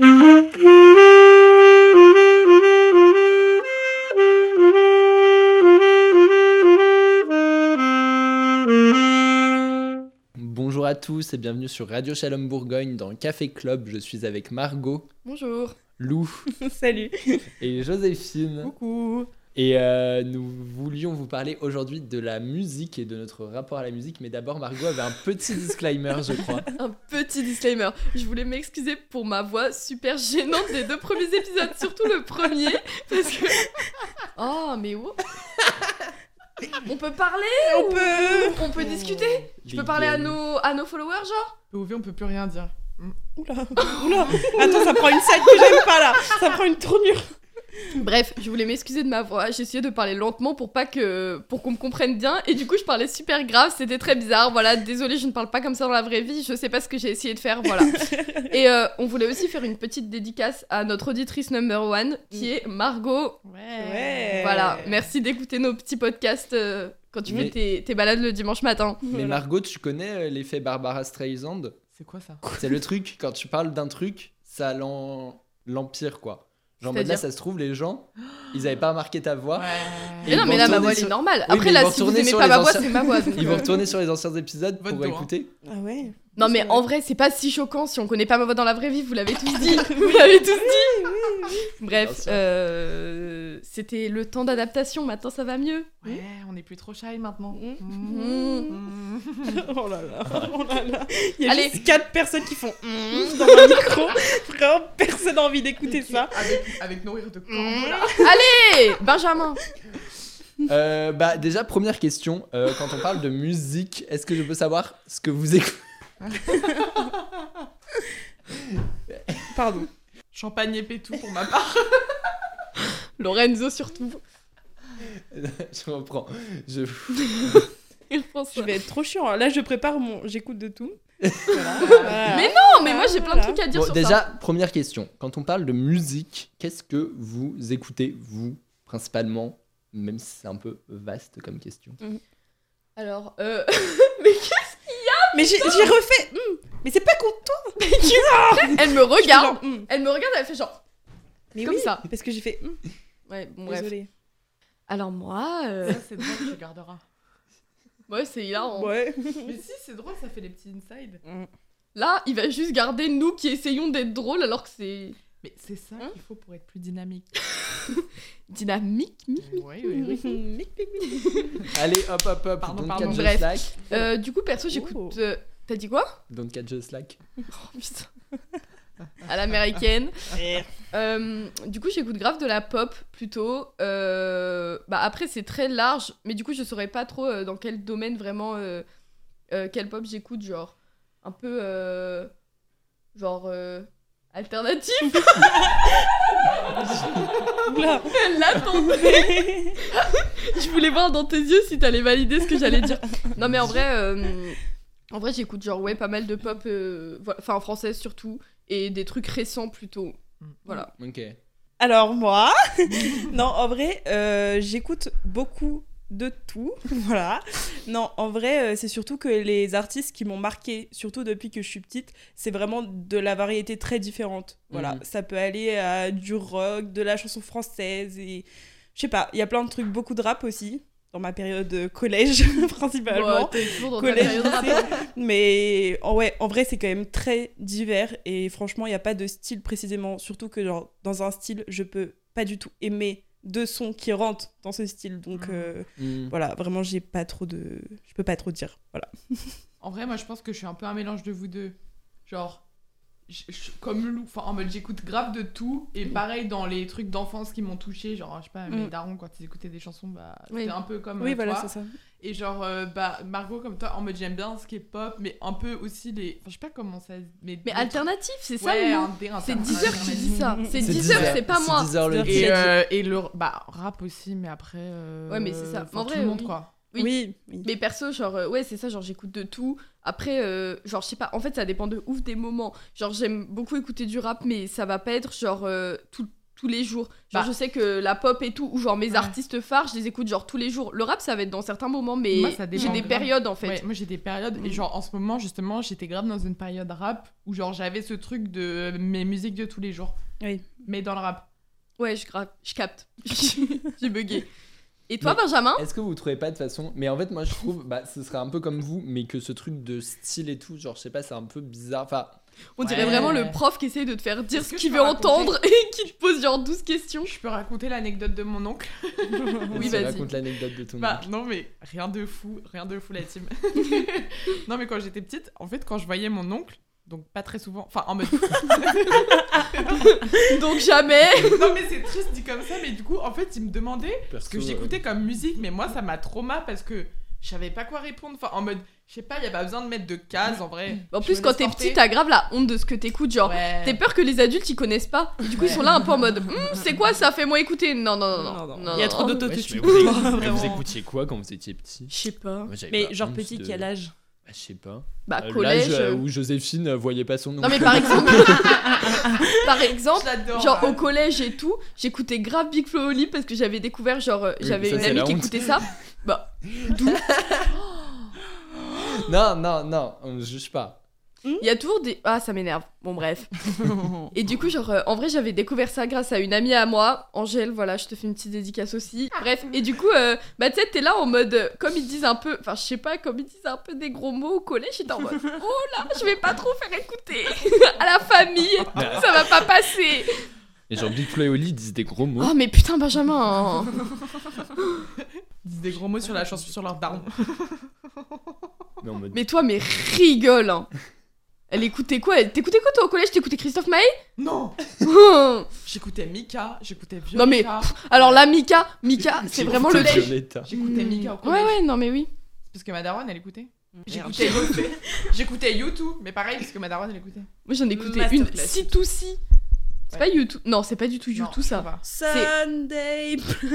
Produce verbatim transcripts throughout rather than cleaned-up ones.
Bonjour à tous et bienvenue sur Radio Shalom Bourgogne dans Café Club. Je suis avec Margot. Bonjour. Lou. Salut. Et Joséphine. Coucou. Et euh, nous voulions vous parler aujourd'hui de la musique et de notre rapport à la musique. Mais d'abord, Margot avait un petit disclaimer, je crois. Un petit disclaimer. Je voulais m'excuser pour ma voix super gênante des deux premiers épisodes, surtout le premier. Parce que... Oh, mais oh. On peut parler On ou... peut On peut discuter. Je peux Les parler à games. nos, à nos followers, genre Ouvé, on peut plus rien dire. Oula, oula. Attends, ça prend une side que j'aime pas là. Ça prend une tournure. Bref, je voulais m'excuser de ma voix. J'ai essayé de parler lentement pour pas que, pour qu'on me comprenne bien. Et du coup, je parlais super grave. C'était très bizarre. Voilà, désolée, je ne parle pas comme ça dans la vraie vie. Je sais pas ce que j'ai essayé de faire. Voilà. Et euh, on voulait aussi faire une petite dédicace à notre auditrice number one, qui est Margot. Ouais. Voilà. Merci d'écouter nos petits podcasts euh, quand tu Mais- fais tes, tes balades le dimanche matin. Mais Margot, tu connais euh, l'effet Barbara Streisand? C'est quoi ça? C'est le truc, quand tu parles d'un truc, ça l'en- l'empire, quoi. Genre, en mode là, C'est-à-dire ça se trouve, les gens, ils avaient pas remarqué ta voix. Ouais. Mais Et non, ils mais vont là, ma retourner voix, elle sur- est normale. Oui, Après, mais ils là, vont si vous retourner aimez sur pas les ma voix, anciens- c'est ma voix. donc, Ils vont euh. retourner sur les anciens épisodes Votre pour dos, hein. écouter. Ah ouais. Non, mais en vrai, c'est pas si choquant si on connaît pas ma voix dans la vraie vie. Vous l'avez tous dit. Vous l'avez tous dit. Bien Bref, sûr. euh, c'était le temps d'adaptation. Maintenant, ça va mieux. Ouais, on est plus trop shy maintenant. Mmh. Oh là là, oh là là. Il y a Allez. juste quatre personnes qui font mm dans un micro. Vraiment, personne n'a envie d'écouter ça. Avec, avec nos rires de corbeau, là. Allez, Benjamin. Euh, bah, déjà, première question. euh, quand on parle de musique, est-ce que je peux savoir ce que vous écoutez? Pardon. Champagne et pétou pour ma part. Lorenzo, surtout. Je reprends. Je... Il pense Je ça. vais être trop chiant. Là, je prépare mon. J'écoute de tout. Voilà. Mais non, mais moi, j'ai plein de Voilà. trucs à dire Bon, sur déjà, ça. première question. Quand on parle de musique, qu'est-ce que vous écoutez, vous, principalement? Même si c'est un peu vaste comme question. Alors, euh... mais qu'est-ce Mais j'ai j'ai refait. mm. Mais c'est pas contre toi. Elle me regarde. Je fais genre, mm. Elle me regarde, elle fait genre. Mais Comme oui, ça. Parce que j'ai fait. mm. Ouais, bon, bref. Désolée. Alors, moi. euh, Ça, c'est drôle, tu garderas. Ouais, c'est hilarant. Ouais. Mais si, c'est drôle, ça fait des petits inside. Là, il va juste garder nous qui essayons d'être drôles alors que c'est. Mais c'est ça Hein qu'il faut pour être plus dynamique. Dynamique. Oui, oui, oui. Allez, hop, hop, hop. Pardon, don't pardon. catch Bref. the slack. Euh, du coup, perso, j'écoute. Oh. euh, T'as dit quoi? Don't catch the slack. Oh putain. À l'américaine. Euh, du coup, j'écoute grave de la pop plutôt. Euh, bah après, c'est très large, mais du coup, je saurais pas trop euh, dans quel domaine vraiment euh, euh, quel pop j'écoute, genre un peu euh, genre euh, alternatif. Oula. L'attendais. Je voulais voir dans tes yeux si t'allais valider ce que j'allais dire. Non, mais en vrai, euh, en vrai, j'écoute genre ouais pas mal de pop, euh, voilà, enfin en français surtout, et des trucs récents plutôt. Voilà. Ok. Alors moi, non, en vrai, euh, j'écoute beaucoup de tout, voilà. Non, en vrai, euh, c'est surtout que les artistes qui m'ont marqué, surtout depuis que je suis petite, c'est vraiment de la variété très différente. Voilà, Mhm. ça peut aller à du rock, de la chanson française et je sais pas, il y a plein de trucs, beaucoup de rap aussi dans ma période euh, collège principalement. Ouais, t'es toujours dans ta Collège, période rap. lycée. Mais en, ouais, en vrai, c'est quand même très divers et franchement, il n'y a pas de style précisément. Surtout que genre, dans un style, je peux pas du tout aimer deux sons qui rentrent dans ce style. Donc euh, Hmm. voilà, vraiment, j'ai pas trop de... Je peux pas trop dire. Voilà. En vrai, moi, je pense que je suis un peu un mélange de vous deux. Genre, je- je- comme Lou, enfin, en mode, j'écoute grave de tout. Et pareil, dans les trucs d'enfance qui m'ont touché, genre, je sais pas, mes Mm. darons, quand ils écoutaient des chansons, bah, Oui. c'était un peu comme Oui, euh, voilà, toi. c'est ça. Et genre, euh, bah, Margot, comme toi, en mode, j'aime bien ce qui est pop, mais un peu aussi les. Enfin, je sais pas comment ça. Mais, Mais les- alternatif, c'est ça Ouais, le nom. un dé- un- C'est un- Deezer un- qui dit ça. C'est C'est Deezer, Deezer, c'est pas moi. Deezer le C'est dit. Et, Deezer. euh, et le bah rap aussi, mais après euh, Ouais, mais c'est ça. enfin, En tout vrai, le monde oui. quoi. Oui. Oui. oui. Mais perso, genre, euh, ouais, c'est ça, genre, j'écoute de tout. Après, euh, genre, je sais pas, en fait, ça dépend de ouf des moments. Genre, j'aime beaucoup écouter du rap, mais ça va pas être, genre, euh, tout, tous les jours. Genre, Bah. je sais que la pop et tout, ou genre mes Ouais. artistes phares, je les écoute genre tous les jours. Le rap, ça va être dans certains moments, mais Moi, ça dépend j'ai des grave. périodes en fait. Ouais, moi j'ai des périodes et genre en ce moment justement j'étais grave dans une période rap où genre j'avais ce truc de mes musiques de tous les jours. Oui. Mais dans le rap. Ouais, je, gra- je capte. J'ai bugué. Et toi, Mais- Benjamin? Est-ce que vous trouvez pas de façon. Mais en fait, moi je trouve, bah, ce serait un peu comme vous, mais que ce truc de style et tout, genre, je sais pas, c'est un peu bizarre. Enfin, On dirait Ouais. vraiment le prof qui essaye de te faire dire Est-ce ce que qu'il je veut peux raconter entendre et qui te pose genre douze questions. Je peux raconter l'anecdote de mon oncle. Oui, vas-y. vas-y. Raconte l'anecdote de ton Bah oncle. non mais rien de fou, rien de fou la team. Non mais quand j'étais petite, en fait quand je voyais mon oncle, donc pas très souvent, enfin en mode... Donc jamais. Non mais c'est triste dit comme ça, mais du coup en fait il me demandait Parce ce que j'écoutais comme musique, mais moi ça m'a trauma parce que je savais pas quoi répondre, enfin en mode, je sais pas, il y a pas besoin de mettre de cases en vrai. En Je plus, me quand laisse t'es porter. petit, t'as grave la honte de ce que t'écoutes. Genre, Ouais. t'as peur que les adultes ils connaissent pas. Et du coup, ils sont là un peu en mode Hum, c'est quoi ça? Fais-moi écouter. Non, non, non, non. non, Il y a trop non. d'autotune. Wesh, mais vous, écoutiez, mais vous Vraiment. écoutiez quoi quand vous étiez petit? Je sais pas. Moi, j'avais Mais pas genre honte petit, de- quel âge? Bah, je sais pas. Bah, Euh, collège. L'âge euh, euh, où Joséphine euh, voyait pas son nom. Non, mais par exemple, par exemple, Je l'adore. genre au collège et tout, j'écoutais grave Big Flo Oli parce que j'avais découvert, genre, euh, Oui, j'avais ça, une c'est amie la qui honte. écoutait ça. Bah, Non, non, non, on ne juge pas. il y a toujours des. Ah, ça m'énerve. Bon, bref. Et du coup, genre, euh, en vrai, j'avais découvert ça grâce à une amie à moi, Angèle, voilà, je te fais une petite dédicace aussi. Bref, et du coup, euh, bah, tu sais, t'es là en mode, euh, comme ils disent un peu, enfin, je sais pas, comme ils disent un peu des gros mots au collège, j'étais en mode, oh là, je vais pas trop faire écouter à la famille et tout, ça va pas passer. Et genre Big Flo et Oli disent des gros mots. Oh, mais putain, Benjamin. Ils disent des gros mots sur la chanson sur leur daron. Mais en mode. Mais toi, mais rigole, hein. Elle écoutait quoi? Elle- T'écoutais quoi, toi, au collège? T'écoutais Christophe Maé? Non, Non, j'écoutais Mika, j'écoutais Violetta. Non, mais- alors là, Mika, Mika, c'est vraiment le J'écoutais lait. Violetta. J'écoutais Mika au Ouais, collège. ouais, non, mais oui. Parce que ma daronne elle écoutait. Merde. J'écoutais YouTube. J'écoutais YouTube, mais pareil parce que ma daronne elle écoutait. Moi, j'en écoutais une, Masterclass. si tout si. C'est Ouais. pas YouTube. Non, c'est pas du tout Non, YouTube, ça. va. Sunday,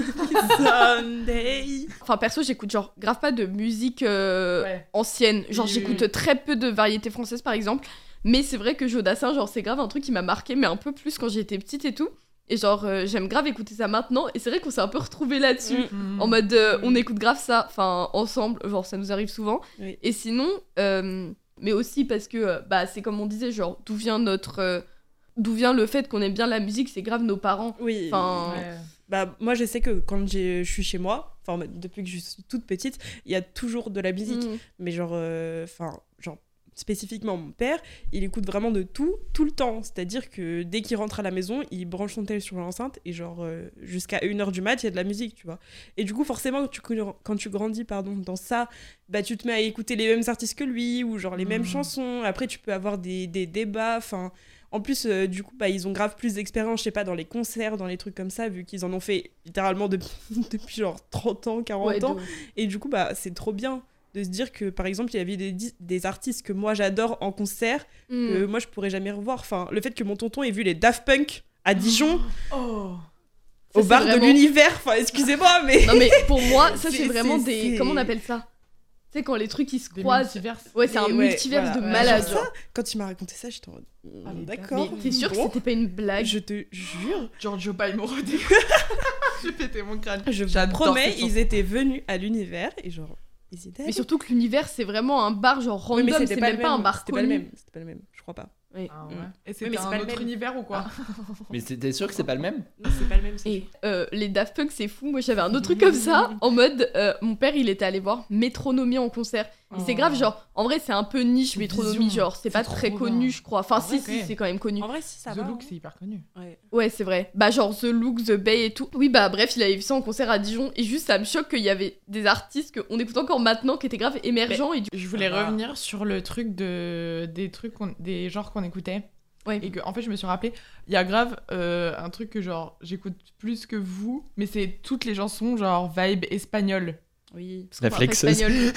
Sunday. Enfin, perso, j'écoute genre grave pas de musique euh, Ouais. ancienne. Genre, Oui, j'écoute oui. très peu de variétés françaises, par exemple. Mais c'est vrai que Jodassin, genre, c'est grave un truc qui m'a marqué, mais un peu plus quand j'étais petite et tout. Et genre, euh, j'aime grave écouter ça maintenant. Et c'est vrai qu'on s'est un peu retrouvés là-dessus. Mm. En mode, euh, on écoute grave ça, enfin, ensemble, genre, ça nous arrive souvent. Oui. Et sinon, euh, mais aussi parce que, euh, bah, c'est comme on disait, genre, d'où vient notre. euh, d'où vient le fait qu'on aime bien la musique, c'est grave nos parents. Oui. Enfin, Ouais. Bah, moi, je sais que quand j'ai- je suis chez moi, enfin, depuis que je suis toute petite, il y a toujours de la musique. mm. Mais genre, enfin, genre, spécifiquement, mon père, il écoute vraiment de tout, tout le temps. C'est-à-dire que dès qu'il rentre à la maison, il branche son tel sur l'enceinte et genre, euh, jusqu'à une heure du mat, il y a de la musique, tu vois. Et du coup, forcément, quand tu, quand tu grandis, pardon, dans ça, bah, tu te mets à écouter les mêmes artistes que lui ou genre les mêmes Mhm. chansons. Après, tu peux avoir des, des débats, enfin... En plus, euh, du coup, bah, ils ont grave plus d'expérience, je sais pas, dans les concerts, dans les trucs comme ça, vu qu'ils en ont fait littéralement depuis, depuis genre trente ans, quarante Ouais, de ans. ouf. Et du coup, bah, c'est trop bien de se dire que, par exemple, il y avait des, di- des artistes que moi j'adore en concert, Mm. que moi je pourrais jamais revoir. Enfin, le fait que mon tonton ait vu les Daft Punk à Dijon, Oh. Ça, au c'est bar de vraiment- l'univers, enfin, excusez-moi, mais. Non mais pour moi, ça c'est C'est- vraiment c'est- des... c'est- Comment on appelle ça? Tu sais, quand les trucs ils se Des croisent. multiverses. Ouais, c'est un Et ouais, multiverse voilà. de Ouais, malades. genre ça, genre. Quand il m'a raconté ça, j'étais en mode. Ah, mais D'accord. Mais t'es sûr que bon, c'était pas une blague? Je te jure, Giorgio Palmorodi. J'ai pété mon crâne. je vous J'adore promets, cette ils chanson. étaient venus à l'univers et genre, ils étaient. Mais surtout que l'univers c'est vraiment un bar genre Oui, random, mais c'est c'était même le pas un même, bar C'était pas le connu. même, c'était pas le même, je crois pas. Oui. Ah ouais. Mm. Et c'était mais c'est un pas le autre même. univers ou quoi? Mais t'es sûr que c'est pas le même? Non, c'est pas le même. c'est Et euh, les Daft Punk c'est fou, moi j'avais un autre truc comme ça, en mode, euh, mon père il était allé voir Métronomie en concert. Et c'est Oh. grave genre, en vrai c'est un peu niche Métronomie, Vision. genre c'est C'est pas trop très bien. connu je crois. Enfin En si vrai, si ok. c'est quand même connu. En vrai, si ça The va. Look hein. c'est hyper connu. Ouais. Ouais, c'est vrai. Bah, genre The Look, The Bay et tout. Oui, bah, bref, il avait vu ça en concert à Dijon. Et juste, ça me choque qu'il y avait des artistes qu'on écoute encore maintenant qui étaient grave émergents. Et du... Je voulais Ah. revenir sur le truc de des trucs qu'on- des genres qu'on écoutait. Ouais. Et que en fait je me suis rappelé, il y a grave euh, un truc que genre j'écoute plus que vous, mais c'est toutes les chansons genre vibe espagnole. Oui. Parce qu'on parle pas Réflexeuse. espagnol.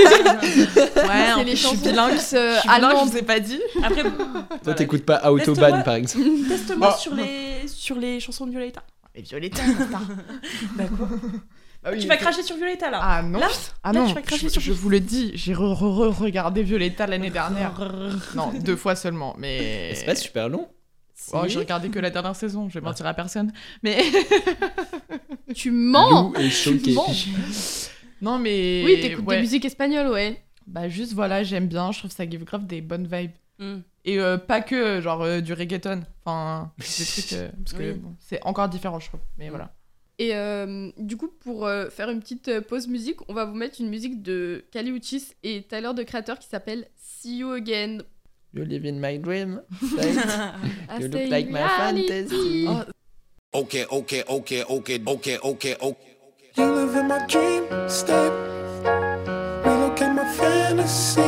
Ouais, C'est les chansons je suis bilingue. plus, euh, Je suis bilingue, je allemandes. vous ai pas dit. Après, Toi, t'écoutes pas Autobahn Laisse-moi- par exemple? teste-moi Oh. sur les sur les chansons de Violetta. Et Violetta. Bah quoi Bah oui, Tu vas mais- cracher sur Violetta là. Ah non. Là, ah là, non. tu vas cracher je, sur- je vous le dis, j'ai re, re- re- regardé Violetta l'année dernière. Non, deux fois seulement, mais. C'est pas super long. Si. Oh, j'ai regardé que la dernière saison, je vais mentir à personne. Mais. Tu mens. Lou est choqué. Bon. Non, mais. Oui, t'écoutes ouais. des musiques espagnoles, ouais. Bah, juste voilà, j'aime bien, je trouve que ça give grave des bonnes vibes. Mm. Et euh, pas que genre euh, du reggaeton. Enfin, des trucs. euh, parce que Oui. bon, c'est encore différent, je trouve. Mais voilà. Et euh, du coup, pour euh, faire une petite euh, pause musique, on va vous mettre une musique de Kali Uchis et Tyler, the Creator, qui s'appelle See You Again. You live in my dream. Right? I You say look like my reality. fantasy. Oh, Okay, okay, okay, okay, okay, okay, okay. You live in my dream state. Relook at my fantasy.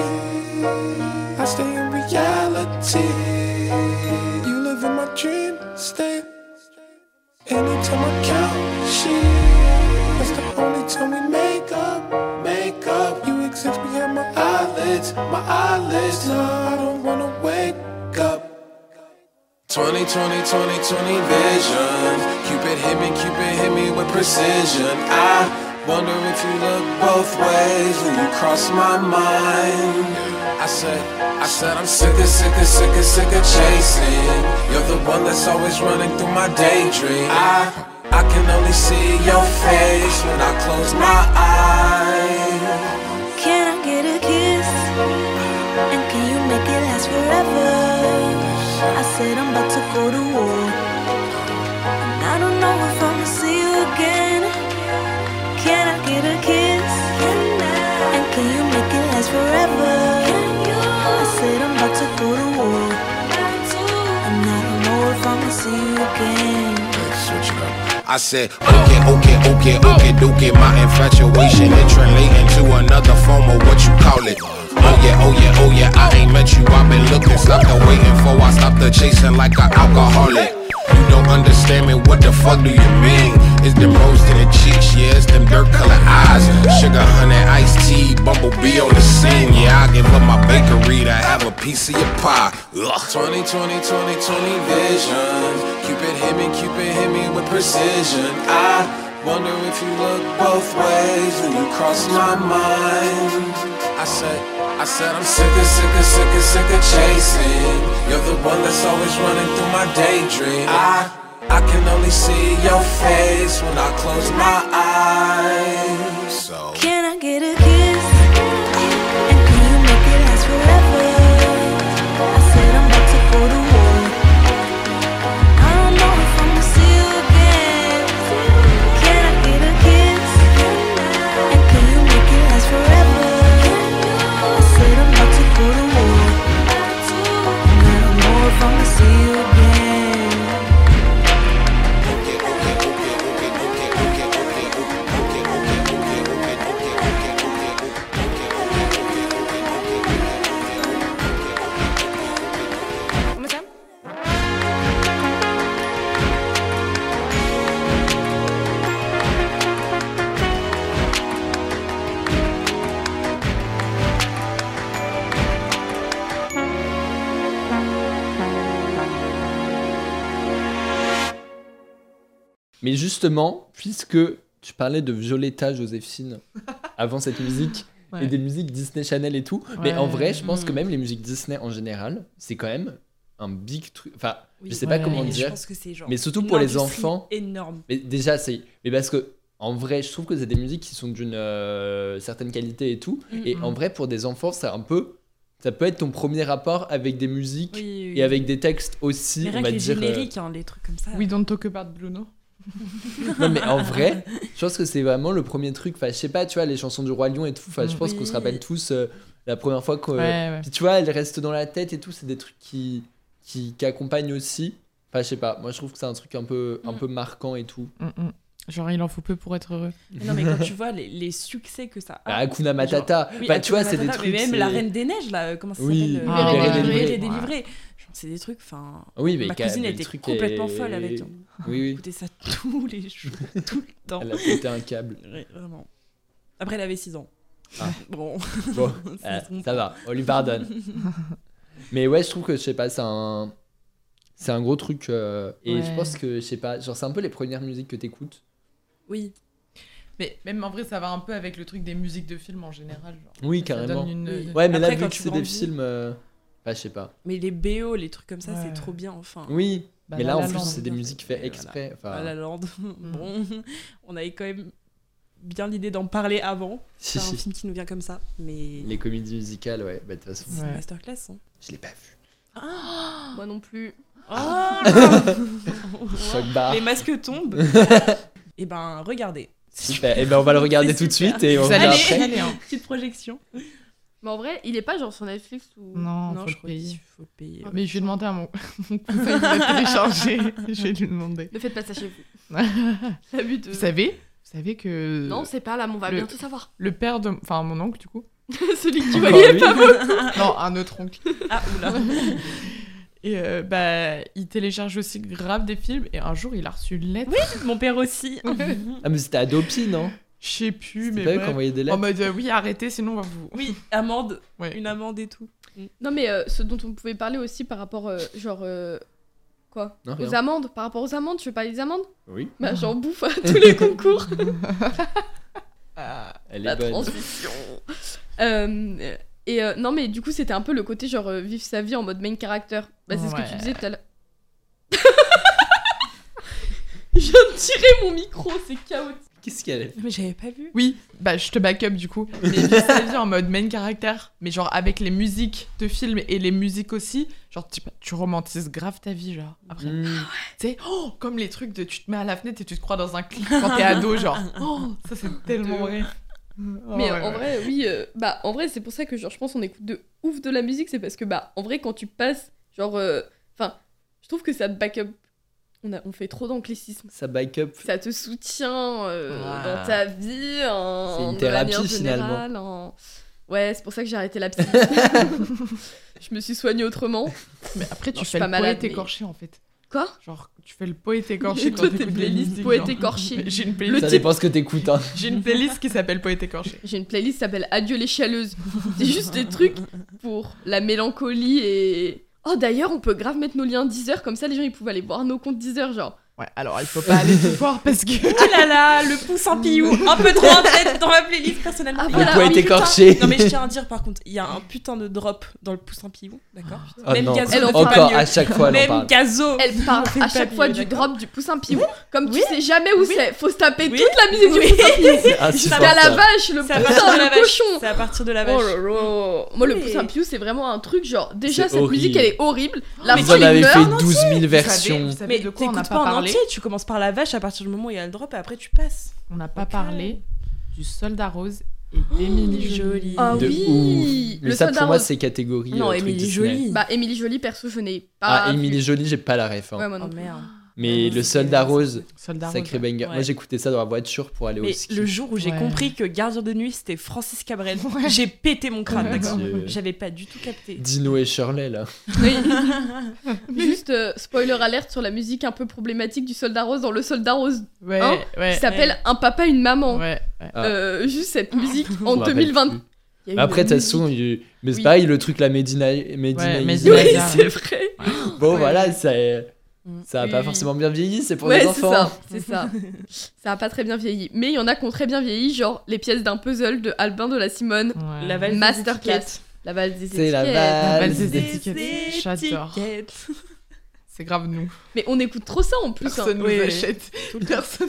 I stay in reality. You live in my dream state. Anytime I count sheep, that's the only time we make up, make up. You exist behind my eyelids, my eyelids. No, I don't wanna wake up. twenty, twenty, twenty, twenty vision. Cupid hit me, Cupid hit me with precision. I wonder if you look both ways when you cross my mind. I said, I said I'm sick of, sick of, sick of, sick of chasing. You're the one that's always running through my daydream. I, I can only see your face when I close my eyes. Can I get a kiss? And can you make it last forever? I said I'm about to go to war, and I don't know if I'ma see you again. Can I get a kiss? And can you make it last forever? I said I'm about to go to war, and I don't know if I'ma see you again. I said, okay, okay, okay, okay, okay. My infatuation is translating to another form of what you call it. Oh yeah, oh yeah, oh yeah, I ain't met you, I've been looking. Stop the waiting for, I stop the chasing like an alcoholic. You don't understand me, what the fuck do you mean? It's them rose to the cheeks, yeah, it's them dirt colored eyes. Sugar, honey, iced tea, bumblebee on the scene. Yeah, I give up my bakery to have a piece of your pie. Ugh. twenty, twenty, twenty, twenty vision. Cupid hit me, Cupid hit me with precision. I wonder if you look both ways when you cross my mind. I said, I said I'm sick of, sick of, sick of, sick of chasing. You're the one that's always running through my daydream. I, I can only see your face when I close my eyes. So Can I get a kiss? And can you make it last forever? I said I'm about to go to war. I don't know if I'ma see you again. Can I get a kiss? And can you make it last forever? I said I'm about to go to war, and I don't know if I'ma see you again. okay, okay, okay, okay, okay, okay, okay, okay, okay, okay, One more time. Mais justement, puisque tu parlais de Violetta Joséphine avant cette musique Ouais. et des musiques Disney Channel et tout, mais en Ouais. vrai, je pense Mm. que même les musiques Disney en général, c'est quand même un big truc. Enfin, Oui. je sais pas Ouais. comment Mais je dire, pense que c'est genre mais surtout une pour les industrie enfants. énorme. Mais déjà, c'est. Mais parce que, en vrai, je trouve que c'est des musiques qui sont d'une euh, certaine qualité et tout. Mm, Et mm. en vrai, pour des enfants, c'est un peu. Ça peut être ton premier rapport avec des musiques Oui, oui. et avec des textes aussi, Mais on rien va que les dire. euh, génériques, hein, les trucs comme ça. We don't talk about Bruno. Non, mais en vrai, je pense que c'est vraiment le premier truc. Enfin, je sais pas, tu vois, les chansons du Roi Lion et tout. Enfin, je Mm. pense qu'on se Oui. rappelle tous euh, la première fois que. Ouais, ouais. Puis tu vois, elles restent dans la tête et tout. C'est des trucs qui, qui, qui accompagnent aussi. Enfin, je sais pas. Moi, je trouve que c'est un truc un peu, un Mm. peu marquant et tout. Mm, mm. Genre, il en faut peu pour être heureux. Mais non, mais quand tu vois les, les succès que ça a. Bah, Hakuna Matata. Oui, Enfin, tu vois, c'est des Matata, trucs. Mais même c'est- la Reine des Neiges, là, euh, comment ça Oui, s'appelle Ah, euh, Libéré, Libéré, délivré. et délivré. Genre, c'est des trucs, enfin. Oui, mais Ma quand- cousine mais le était truc complètement est- folle avec. hein. Oui, oui. Écouter ça tous les jours, tout le temps. Elle a pété un câble. Ouais, vraiment. Après, elle avait six ans. Ah. Bon. Bon, Ça euh, se comprend. ça va, on lui pardonne. Mais ouais, je trouve que, je sais pas, c'est un. C'est un gros truc. euh, Et Ouais. je pense que, je sais pas, genre, c'est un peu les premières musiques que t'écoutes. Oui. Mais même en vrai, ça va un peu avec le truc des musiques de films en général. Genre. Oui, Ça carrément. donne une- Oui. Ouais, mais là, Après, vu quand que tu c'est des grandis- films. euh, Enfin, je sais pas. Mais les B O, les trucs comme ça, Ouais. c'est trop bien, enfin. Oui, Bah, mais La là, en La plus, Land. c'est des bien musiques fait, faites exprès. Enfin, La La Land. Bon, on avait quand même bien l'idée d'en parler avant. si, C'est un si. film qui nous vient comme ça, mais Les comédies musicales, ouais, bah de toute façon, c'est Ouais. une masterclass. Hein. je l'ai pas vu. Moi non plus. Ah Choc bar. Les masques tombent. Et ben, regardez. Super. Et ben on va le regarder C'est tout de super. suite et on Vous revient allez, après. vous allez, hein. Petite projection. Mais en vrai, il est pas genre sur Netflix ou. Non, Non, faut je le crois payer. qu'il faut payer. Mais je vais demander à mon, mon cousin de le télécharger. Je vais lui demander. Ne faites pas ça chez vous. Vous L'abus de. savez, vous savez que Non, c'est pas là, mais on va le- bientôt savoir. le père de, enfin mon oncle du coup, Celui que tu Encore voyais lui. pas beaucoup. non un autre oncle, Ah, oula. et euh, bah il télécharge aussi grave des films et un jour il a reçu une lettre. Mon père aussi. Ah mais c'était Adopi, non? Je sais plus, C'était mais pas eux bref. qui envoyaient des En lettres. mode euh, oui arrêtez sinon on va vous. Oui, amende. Ouais. Une amende et tout. Non, mais euh, ce dont on pouvait parler aussi par rapport, euh, genre. euh, Quoi Non, Aux rien. amendes. Par rapport aux amendes, tu veux parler des amendes Oui, Bah, j'en bouffe à tous les concours. Ah, elle est La bonne. transition. Euh, et euh, non, mais du coup, c'était un peu le côté genre euh, vivre sa vie en mode main character. Bah, c'est ce que Ouais. tu disais tout à l'heure. Je viens de tirer mon micro, c'est chaotique. Qu'est-ce qu'elle est? Mais j'avais pas vu. oui, bah je te back up du coup. Mais vivre sa vie en mode main caractère, mais genre avec les musiques de films et les musiques aussi, genre tu, tu romantises grave ta vie genre. Après, Mmh. tu sais, oh, comme les trucs de tu te mets à la fenêtre et tu te crois dans un clip quand t'es ado, genre. Oh, ça c'est tellement vrai. Oh, Mais ouais, en ouais. vrai, oui, euh, bah en vrai, c'est pour ça que genre je pense qu'on écoute de ouf de la musique, c'est parce que bah en vrai quand tu passes genre, enfin, je trouve que ça te back up. On a, on fait trop d'anglicisme. Ça back up. Ça te soutient euh, Ah. dans ta vie, en, C'est une de thérapie, manière finalement. générale, en- Ouais, c'est pour ça que j'ai arrêté la psy. Je me suis soignée autrement. Mais après, Non, tu je suis fais pas le malade, poète mais- écorché en fait. Quoi? Genre, tu fais le poète écorché Et quand toi, t'écoutes tes des playlists musiques, poète genre. écorché. J'ai une Le playlist, Ça type- dépend ce que t'écoutes. Hein. j'ai une playlist qui s'appelle poète écorché. J'ai une playlist qui s'appelle Adieu les chialeuses. C'est juste des trucs pour la mélancolie et. Oh d'ailleurs, on peut grave mettre nos liens Deezer, comme ça les gens ils pouvaient aller voir nos comptes Deezer, genre. Ouais, alors il faut pas aller tout voir parce que. Ah là là, le pouce en pillou. Un peu trop en tête dans ma playlist personnellement. Ah, Il y a voilà. un poète putain- écorché. Non mais je tiens à dire par contre, il y a un putain de drop dans le pouce en pillou, d'accord? Oh Même non. Gazo Elle ne en fait parle pas Encore mieux. à chaque fois, elle en Même parle. Gazo. Elle parle fait à pas chaque mieux, fois du d'accord. drop du poussin pivot. Comme Oui. tu sais jamais où Oui. c'est. Faut se taper Oui. toute la musique Oui. du poussin pivot. C'est C'est à la insupportable. vache, le C'est à poussin, partir de la le vache. cochon. C'est à partir de la Oh vache. là là. Moi, le Oui. poussin pivot, c'est vraiment un truc genre. Déjà, C'est cette horrible. musique, elle est horrible. La Vous foule, en il avez meurt. fait douze mille Vous savez- versions. Vous savez Mais de quoi on n'a t'écoutes pas pas en parlé? entier, tu commences par la vache à partir du moment où il y a le drop et après tu passes. On n'a pas Ok. parlé du Soldat Rose et d'Émilie Jolie. Jolie. Ah De oui. ouf. Mais Le ça, soldat pour moi, rose. c'est catégorie. Non, euh, truc Émilie Disney. Jolie. Bah, Émilie Jolie, perso, je n'ai pas. Ah, vu. Émilie Jolie, j'ai pas la ref. hein. Ouais, moi non Oh plus. merde. Mais Ouais, le c'est- soldat rose, Soldat sacré Rose. banger. Ouais. Moi, j'écoutais ça dans la voiture pour aller au Mais ski. le jour où j'ai Ouais. compris que Gardien de nuit c'était Francis Cabrel, Ouais. j'ai pété mon crâne, Ouais. d'accord. Dieu. J'avais pas du tout capté. Dino et Shirley, là. Oui. Juste euh, spoiler alerte sur la musique un peu problématique du Soldat Rose dans le Soldat Rose Ouais, Hein ouais. qui s'appelle Un papa, une maman. Ouais, ouais. Ah. Euh, juste cette musique Je en me rappelle deux mille vingt. plus. Il y a eu Mais après, une de toute façon, musique- il- mais c'est Oui. pareil, le truc, la Medina. Medina Ouais, Easy. Medina Oui, Bizarre. c'est vrai. Bon, Ouais. voilà, ça, ça a Oui, pas oui. forcément bien vieilli, c'est pour Ouais, les c'est enfants. ça, c'est ça. Ça a pas très bien vieilli. Mais il y en a qui ont très bien vieilli, genre les pièces d'un puzzle de Albin de la Simone. Ouais. La valse des Masterclass. étiquettes. La valse des C'est la étiquettes. valse valse des des étiquettes. J'adore. étiquettes. C'est grave nous. Mais on écoute trop ça en plus. hein. Personne nous Oui, oui. achète. Tout le temps. Personne.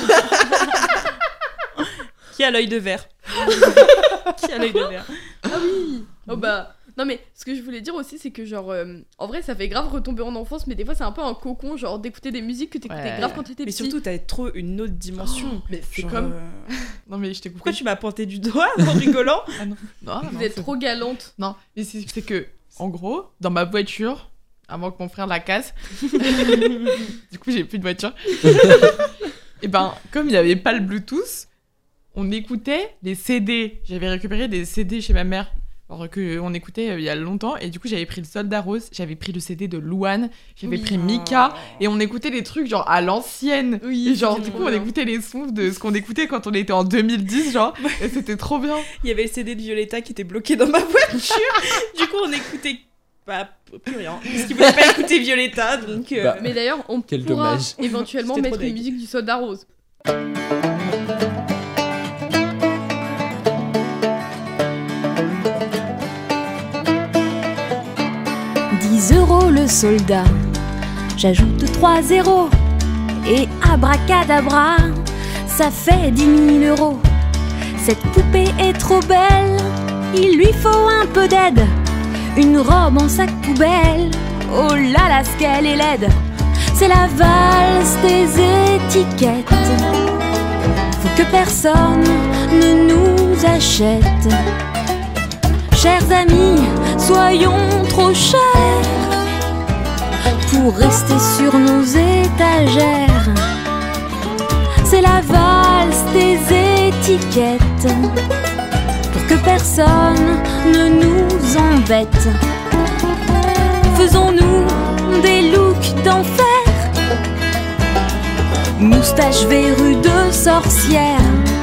Qui a l'œil de verre Qui a l'œil de verre Ah oui. Oh bah. Non mais ce que je voulais dire aussi c'est que genre euh, en vrai ça fait grave retomber en enfance mais des fois c'est un peu un cocon genre d'écouter des musiques que t'écoutais Ouais. grave quand t'étais Mais petit. surtout, t'as trop une autre dimension. Mais c'est Genre, comme. euh, Non, mais je t'ai coupé. Pourquoi tu m'as pointé du doigt en rigolant? Non, Vous non, êtes c'est- trop galante. Non, mais c'est c'est que, en gros, dans ma voiture, avant que mon frère la casse, du coup, j'ai plus de voiture. Et ben, comme il n'y avait pas le Bluetooth, on écoutait des C D. J'avais récupéré des C D chez ma mère. Alors que on écoutait euh, il y a longtemps. Et du coup, j'avais pris le Soldat Rose, j'avais pris le C D de Louane, j'avais Oui. pris Mika. Et on écoutait des trucs genre à l'ancienne. Oui. Et genre, c'était du coup, trop on bien. écoutait les sons de ce qu'on écoutait quand on était en deux mille dix, genre. Et c'était trop bien. Il y avait le C D de Violetta qui était bloqué dans ma voiture. Du coup, on écoutait pas plus rien. Parce qu'il voulait pas écouter Violetta, donc. euh, Bah, Mais d'ailleurs on Quel pourra dommage. éventuellement C'était mettre trop une deg. musique du Soldat Rose. soldat. J'ajoute trois zéros et abracadabra, ça fait dix mille euros. Cette poupée est trop belle, il lui faut un peu d'aide. Une robe en sac poubelle, oh là là, ce qu'elle est laide. C'est la valse des étiquettes. Faut que personne ne nous achète. Chers amis, soyons trop chers pour rester sur nos étagères. C'est la valse des étiquettes. Pour que personne ne nous embête. Faisons-nous des looks d'enfer. Moustache verrue de sorcière.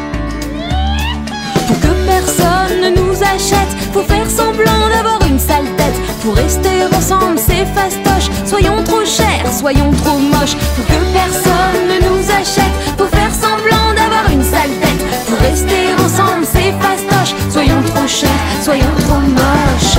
Pour que personne ne nous achète, faut faire semblant d'avoir une sale tête. Pour rester ensemble, c'est fastoche. Soyons trop chers, soyons trop moches. Pour que personne ne nous achète, faut faire semblant d'avoir une sale tête. Pour rester ensemble, c'est fastoche. Soyons trop chers, soyons trop moches.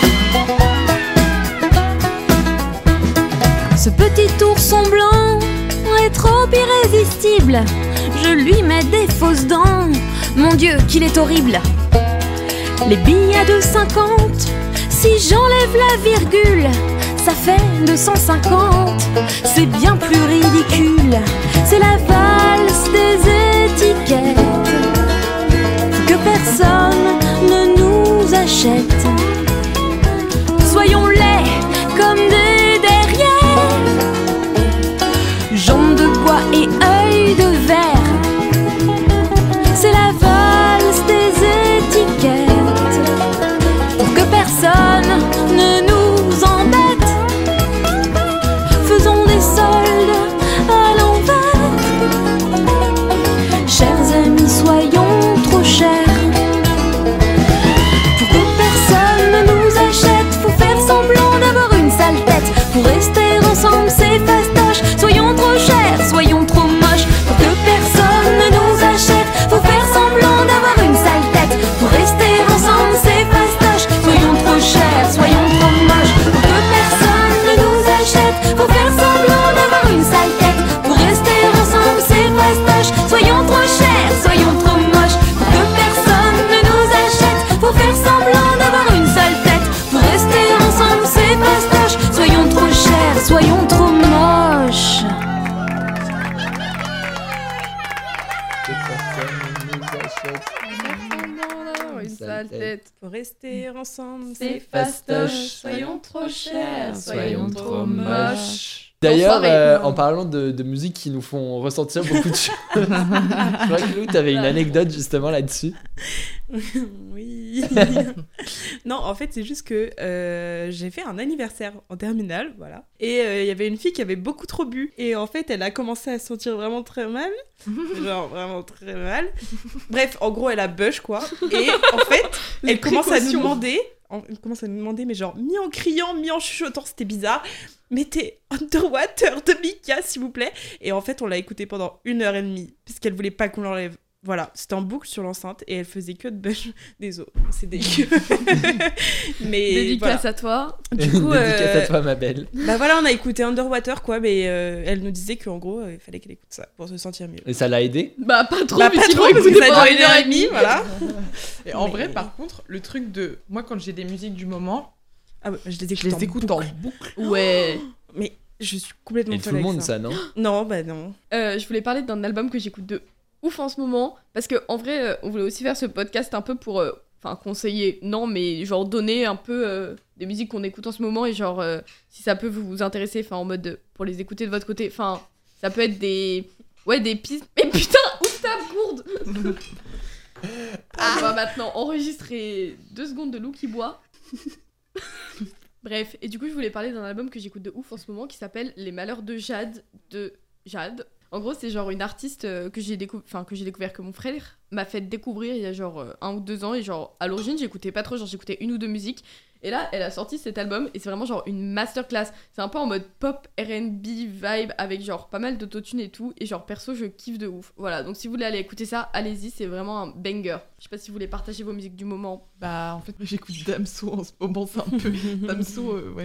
Ce petit ourson blanc est trop irrésistible. Je lui mets des fausses dents. Mon Dieu, qu'il est horrible. Les billets de cinquante, si j'enlève la virgule, ça fait deux cent cinquante. C'est bien plus ridicule. C'est la valse des étiquettes. Faut que personne ne nous achète. Soyons laids comme des derrières, jambes de bois et œil de verre. C'est la valse des étiquettes. Pour que personne ne nous embête, faisons des soldes à l'envers. Chers amis, soyons trop chers. Pour que personne ne nous achète, faut faire semblant d'avoir une sale tête. Pour rester ensemble, c'est fastoche. Soyons trop chers, soyons trop moches. Pour que personne ne nous achète, faut faire semblant d'avoir une sale tête. Pour rester ensemble, c'est fastoche. Soyons trop chers, soyons trop moches. Pour que personne ne nous achète, faut faire semblant d'avoir une sale tête. Pour rester ensemble, c'est fastoche. Soyons trop chers, soyons trop moches. Pour que personne ne nous achète, faut faire semblant d'avoir une sale tête. Pour rester ensemble, c'est fastoche. Soyons trop chers, soyons trop moches. Que personne ne nous achète. Une sale tête. Pour rester ensemble, C'est c'est fastoche. Soyons trop chers, soyons trop moches. D'ailleurs, Enfoiré. euh, en parlant de, de musique qui nous font ressentir beaucoup de choses, je crois que Lou, t'avais une anecdote justement là-dessus. Oui. Non, en fait, c'est juste que euh, j'ai fait un anniversaire en terminale, voilà. Et il euh, y avait une fille qui avait beaucoup trop bu. Et en fait, elle a commencé à se sentir vraiment très mal. Genre, vraiment très mal. Bref, en gros, elle a bush, quoi. Et en fait, elle commence à nous demander... Elle commence à nous demander, mais genre, mi en criant, mi en chuchotant, c'était bizarre. Mettez Underwater de Mika, s'il vous plaît. Et en fait, on l'a écouté pendant une heure et demie, puisqu'elle voulait pas qu'on l'enlève. Voilà, c'était en boucle sur l'enceinte et elle faisait que de bush. Désolé, c'est dégueu. Mais Dédicace voilà. à toi. Du coup, Dédicace euh, à toi, ma belle. bah voilà, on a écouté Underwater, quoi, mais euh, elle nous disait qu'en gros, euh, il fallait qu'elle écoute ça pour se sentir mieux. Et ça l'a aidé? Bah pas trop, Bah mais pas qu'ils trop, l'ont parce que écouté ça pendant dure une heure et demie, voilà. Et en Mais- vrai, par contre, le truc de. Moi, quand j'ai des musiques du moment, Ah ouais, je les écoute, je les en écoute boucle. en boucle. Ouais. Mais je suis complètement Et tout folle le avec monde, ça, non? Non, bah non. Euh, je voulais parler d'un album que j'écoute de ouf en ce moment parce que en vrai euh, on voulait aussi faire ce podcast un peu pour euh, enfin conseiller non mais genre donner un peu euh, des musiques qu'on écoute en ce moment et genre euh, si ça peut vous intéresser enfin en mode de- pour les écouter de votre côté enfin ça peut être des ouais des pistes mais putain ouvre ta gourde. Ah, on va maintenant enregistrer deux secondes de Lou qui boit. Bref, et du coup, je voulais parler d'un album que j'écoute de ouf en ce moment qui s'appelle Les Malheurs de Jade de Jade. En gros, c'est genre une artiste euh, que j'ai décou- enfin, que j'ai découvert que mon frère m'a fait découvrir il y a genre euh, un ou deux ans et genre à l'origine, j'écoutais pas trop, genre j'écoutais une ou deux musiques. Et là, elle a sorti cet album et c'est vraiment genre une masterclass. C'est un peu en mode pop R and B vibe avec genre pas mal d'autotune et tout. Et genre perso, je kiffe de ouf. Voilà, donc si vous voulez aller écouter ça, allez-y, c'est vraiment un banger. Je sais pas si vous voulez partager vos musiques du moment. Bah, en fait, moi, j'écoute Damso en ce moment, c'est un peu. Damso, euh, ouais.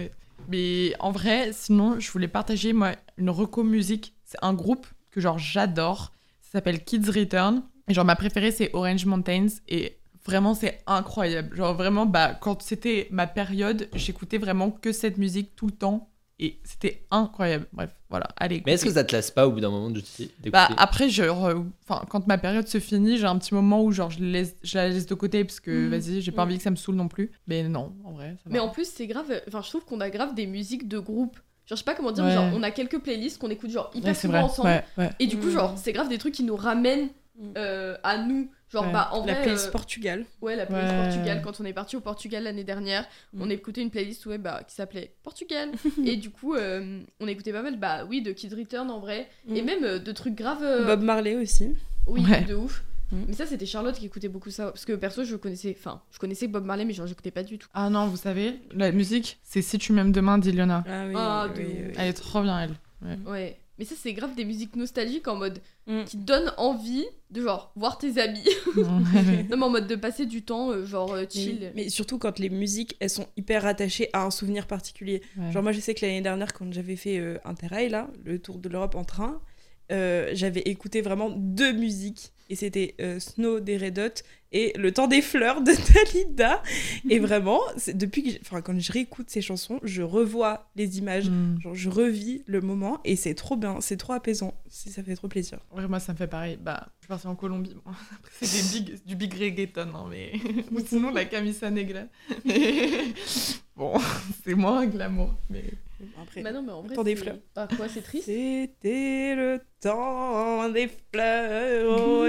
Mais en vrai, sinon, je voulais partager, moi, une reco musique. C'est un groupe que, genre, j'adore. Ça s'appelle Kids Return. Et genre, ma préférée, c'est Orange Mountains. Et vraiment, c'est incroyable. Genre, vraiment, bah, quand c'était ma période, j'écoutais vraiment que cette musique tout le temps. Et c'était incroyable. Bref, voilà, allez. Mais est-ce que ça te lasse pas au bout d'un moment de d'écouter Bah, après, genre, euh, quand ma période se finit, j'ai un petit moment où genre, je, laisse, je la laisse de côté parce que, Mmh. vas-y, j'ai pas Mmh. envie que ça me saoule non plus. Mais non, en vrai, ça va. Mais en plus, c'est grave. Enfin, je trouve qu'on a grave des musiques de groupe. Genre, je sais pas comment dire, Ouais. mais genre, on a quelques playlists qu'on écoute genre hyper Ouais, c'est souvent vrai. ensemble. Ouais, ouais. Et du coup, Mm. genre, c'est grave des trucs qui nous ramènent Mm. euh, à nous. Genre, Ouais. bah, en La vrai. playlist euh, Portugal. Ouais, la playlist Ouais. Portugal. Quand on est parti au Portugal l'année dernière, Mm. on écoutait une playlist ouais, bah, qui s'appelait Portugal. Et du coup, euh, on écoutait pas mal, bah oui, de Kids Return en vrai. Mm. Et même euh, de trucs graves. euh, Bob Marley aussi. Oui, Ouais. de ouf. Mm. Mais ça, c'était Charlotte qui écoutait beaucoup ça. Parce que perso, je connaissais. Enfin, je connaissais Bob Marley, mais genre, j'écoutais pas du tout. Ah non, vous savez, la musique, c'est Si tu m'aimes demain d'Iliona. Ah oui, Ah, oui, de oui, ouf. oui. Elle est trop bien, elle. Ouais. Ouais. Mais ça, c'est grave des musiques nostalgiques en mode. Mm. qui te donnent envie de genre voir tes amis. Ouais. Non, mais en mode de passer du temps, euh, genre euh, Mais, chill. mais surtout quand les musiques, elles sont hyper attachées à un souvenir particulier. Ouais. Genre moi je sais que l'année dernière quand j'avais fait euh, Interrail là, le tour de l'Europe en train, euh, j'avais écouté vraiment deux musiques et c'était euh, Snow des Red Hot et Le Temps des Fleurs de Dalida. Et vraiment, c'est- depuis que, j'ai- enfin quand je réécoute ces chansons, je revois les images, Mm. genre je revis le moment et c'est trop bien, c'est trop apaisant, c'est- ça fait trop plaisir. Ouais, moi, ça me fait pareil. Bah, je suis partie en Colombie. Bon, après, c'est des big, du big reggaeton, hein, mais... Ou sinon, la Camisa Negra. Mais... Bon, c'est moins glamour, mais... Après, Bah non, mais en vrai. Temps des c'est- fleurs. Bah quoi, c'est triste. c'était le temps des fleurs, on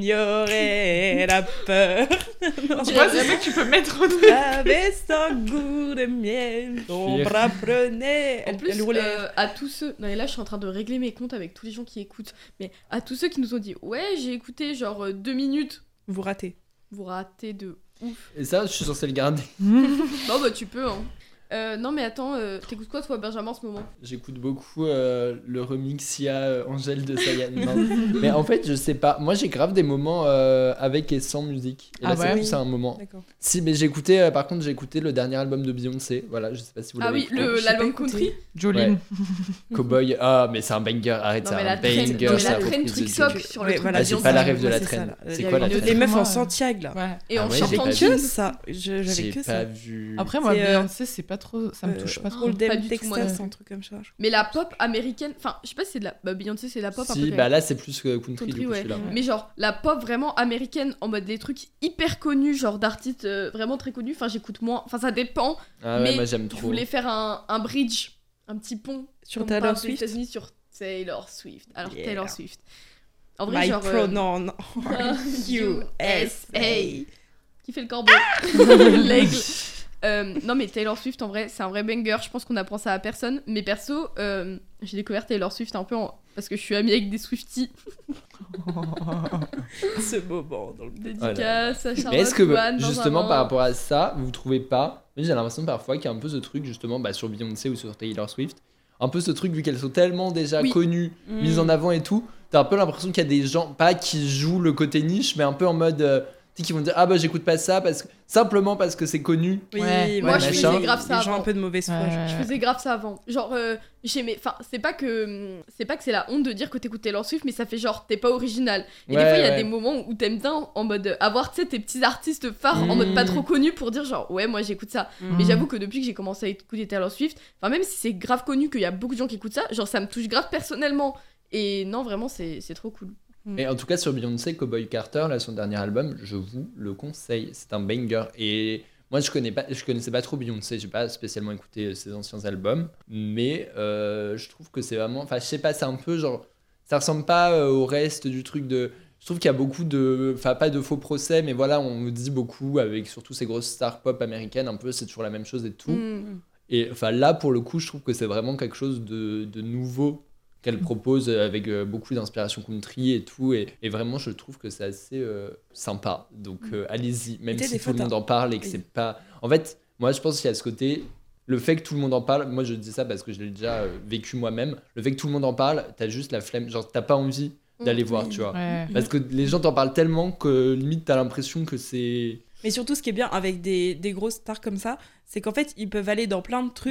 ignorait la peur. Non, Tu vois, c'est ça que tu peux mettre au début. avait son goût de miel, ton Fier. bras prenait. En Elle, plus, elle roulait. euh, à tous ceux. Non, et là, je suis en train de régler mes comptes avec tous les gens qui écoutent. Mais à tous ceux qui nous ont dit, ouais, j'ai écouté genre euh, deux minutes. Vous ratez. Vous ratez de ouf. Et ça, je suis censé le garder. Non, bah tu peux, hein. Euh, non, mais attends, euh, t'écoutes quoi, toi, Benjamin, en ce moment? J'écoute beaucoup euh, le remix Sia euh, Angèle de Sayan. Non. Mais en fait, je sais pas. Moi, j'ai grave des moments euh, avec et sans musique. Et là, Ah c'est ouais plus à un moment. D'accord. Si, mais j'ai écouté, euh, par contre, j'ai écouté le dernier album de Beyoncé. Voilà, je sais pas si vous Ah l'avez oui, écouté. le- J'ai l'album pas écouté. country. Jolene. Cowboy. Ah, mais c'est un banger. Arrête, Non, c'est mais un la traîne, banger. non, mais ça la reprise traîne de truc Jolene. soc sur le Ouais, truc voilà, de Ah, j'ai Beyoncé. pas la rêve de Ouais, la c'est traîne. ça, là. C'est Il y quoi a la une- traîne Les meufs Moi, en euh, Santiago là. Ouais. Et Ah en ouais, j'ai chantant pas Que vu. ça. Je- J'avais J'ai que pas ça. vu. Après, moi, C'est, euh, Beyoncé, c'est pas trop... Ça me Euh, touche pas trop. Hold'em Pas du tout, moi, Texas, non. un truc comme ça. Mais la pop américaine, enfin, je sais pas si c'est de la. Bah, Beyoncé, c'est la pop un peu. Si, quand bah même. là, c'est plus que country, Country, du coup, ouais. celui-là. Mais genre, la pop vraiment américaine, en mode les trucs hyper connus, genre d'artistes euh, vraiment très connus. Enfin, j'écoute moins. Enfin, ça dépend. Ah ouais, mais moi, j'aime je trop. voulais faire un, un bridge, un petit pont. Sur comme on Taylor parle des Swift. États-Unis sur Taylor Swift. Alors, Yeah. Taylor Swift. En vrai, My genre. euh, pronoun U U S S A. A. Qui fait le corbeau. L'aigle. Euh, non mais Taylor Swift en vrai c'est un vrai banger, je pense qu'on apprend ça à personne, mais perso euh, j'ai découvert Taylor Swift un peu en... parce que je suis amie avec des Swifties. Ce moment dans le Dédicace à Charlotte, Mais est-ce que, Louane, justement, Benjamin. par rapport à ça, vous trouvez pas. Moi, j'ai l'impression parfois qu'il y a un peu ce truc, justement, bah, sur Beyoncé ou sur Taylor Swift. Un peu ce truc, vu qu'elles sont tellement déjà Oui. connues, Mm. mises en avant et tout, t'as un peu l'impression qu'il y a des gens, pas qui jouent le côté niche, mais un peu en mode. euh, tu sais, qui vont dire ah bah j'écoute pas ça parce que simplement parce que c'est connu. Oui, Ouais. Moi, je machin. faisais grave ça Les gens avant. un peu de mauvaise foi. Ouais. je- Je faisais grave ça avant. Genre, euh, j'aimais. Enfin, c'est pas que. C'est pas que c'est la honte de dire que t'écoutes Taylor Swift, mais ça fait genre, t'es pas original. Et Ouais, des fois, il y a ouais. des moments où t'aimes bien en mode. Avoir, tu sais, tes petits artistes phares en Mm. mode pas trop connus pour dire genre, ouais, moi j'écoute ça. Mm. Mais j'avoue que depuis que j'ai commencé à écouter Taylor Swift, enfin, même si c'est grave connu qu'il y a beaucoup de gens qui écoutent ça, genre, ça me touche grave personnellement. Et non, vraiment, c'est c'est trop cool. Et en tout cas, sur Beyoncé, Cowboy Carter, là, son dernier album, je vous le conseille. C'est un banger. Et moi, je connais pas, je connaissais pas trop Beyoncé. J'ai pas spécialement écouté ses anciens albums. Mais euh, je trouve que c'est vraiment. Enfin, je sais pas, c'est un peu genre. Ça ressemble pas euh, au reste du truc de. Je trouve qu'il y a beaucoup de. Enfin, pas de faux procès, mais voilà, on me dit beaucoup avec surtout ces grosses stars pop américaines. Un peu, c'est toujours la même chose et tout. Mm. Et enfin, là, pour le coup, je trouve que c'est vraiment quelque chose de, de nouveau qu'elle propose avec euh, beaucoup d'inspiration country et tout. Et, et vraiment, je trouve que c'est assez euh, sympa. Donc, euh, allez-y, même Mettez si des tout le photos. monde en parle et que Oui. c'est pas. En fait, moi, je pense qu'il y a ce côté. Le fait que tout le monde en parle, moi je dis ça parce que je l'ai déjà euh, vécu moi-même. Le fait que tout le monde en parle, t'as juste la flemme, genre t'as pas envie d'aller Mm, voir, oui. tu vois. Ouais. Parce que les gens t'en parlent tellement que limite t'as l'impression que c'est. Mais surtout, ce qui est bien avec des, des grosses stars comme ça, c'est qu'en fait, ils peuvent aller dans plein de trucs Mm.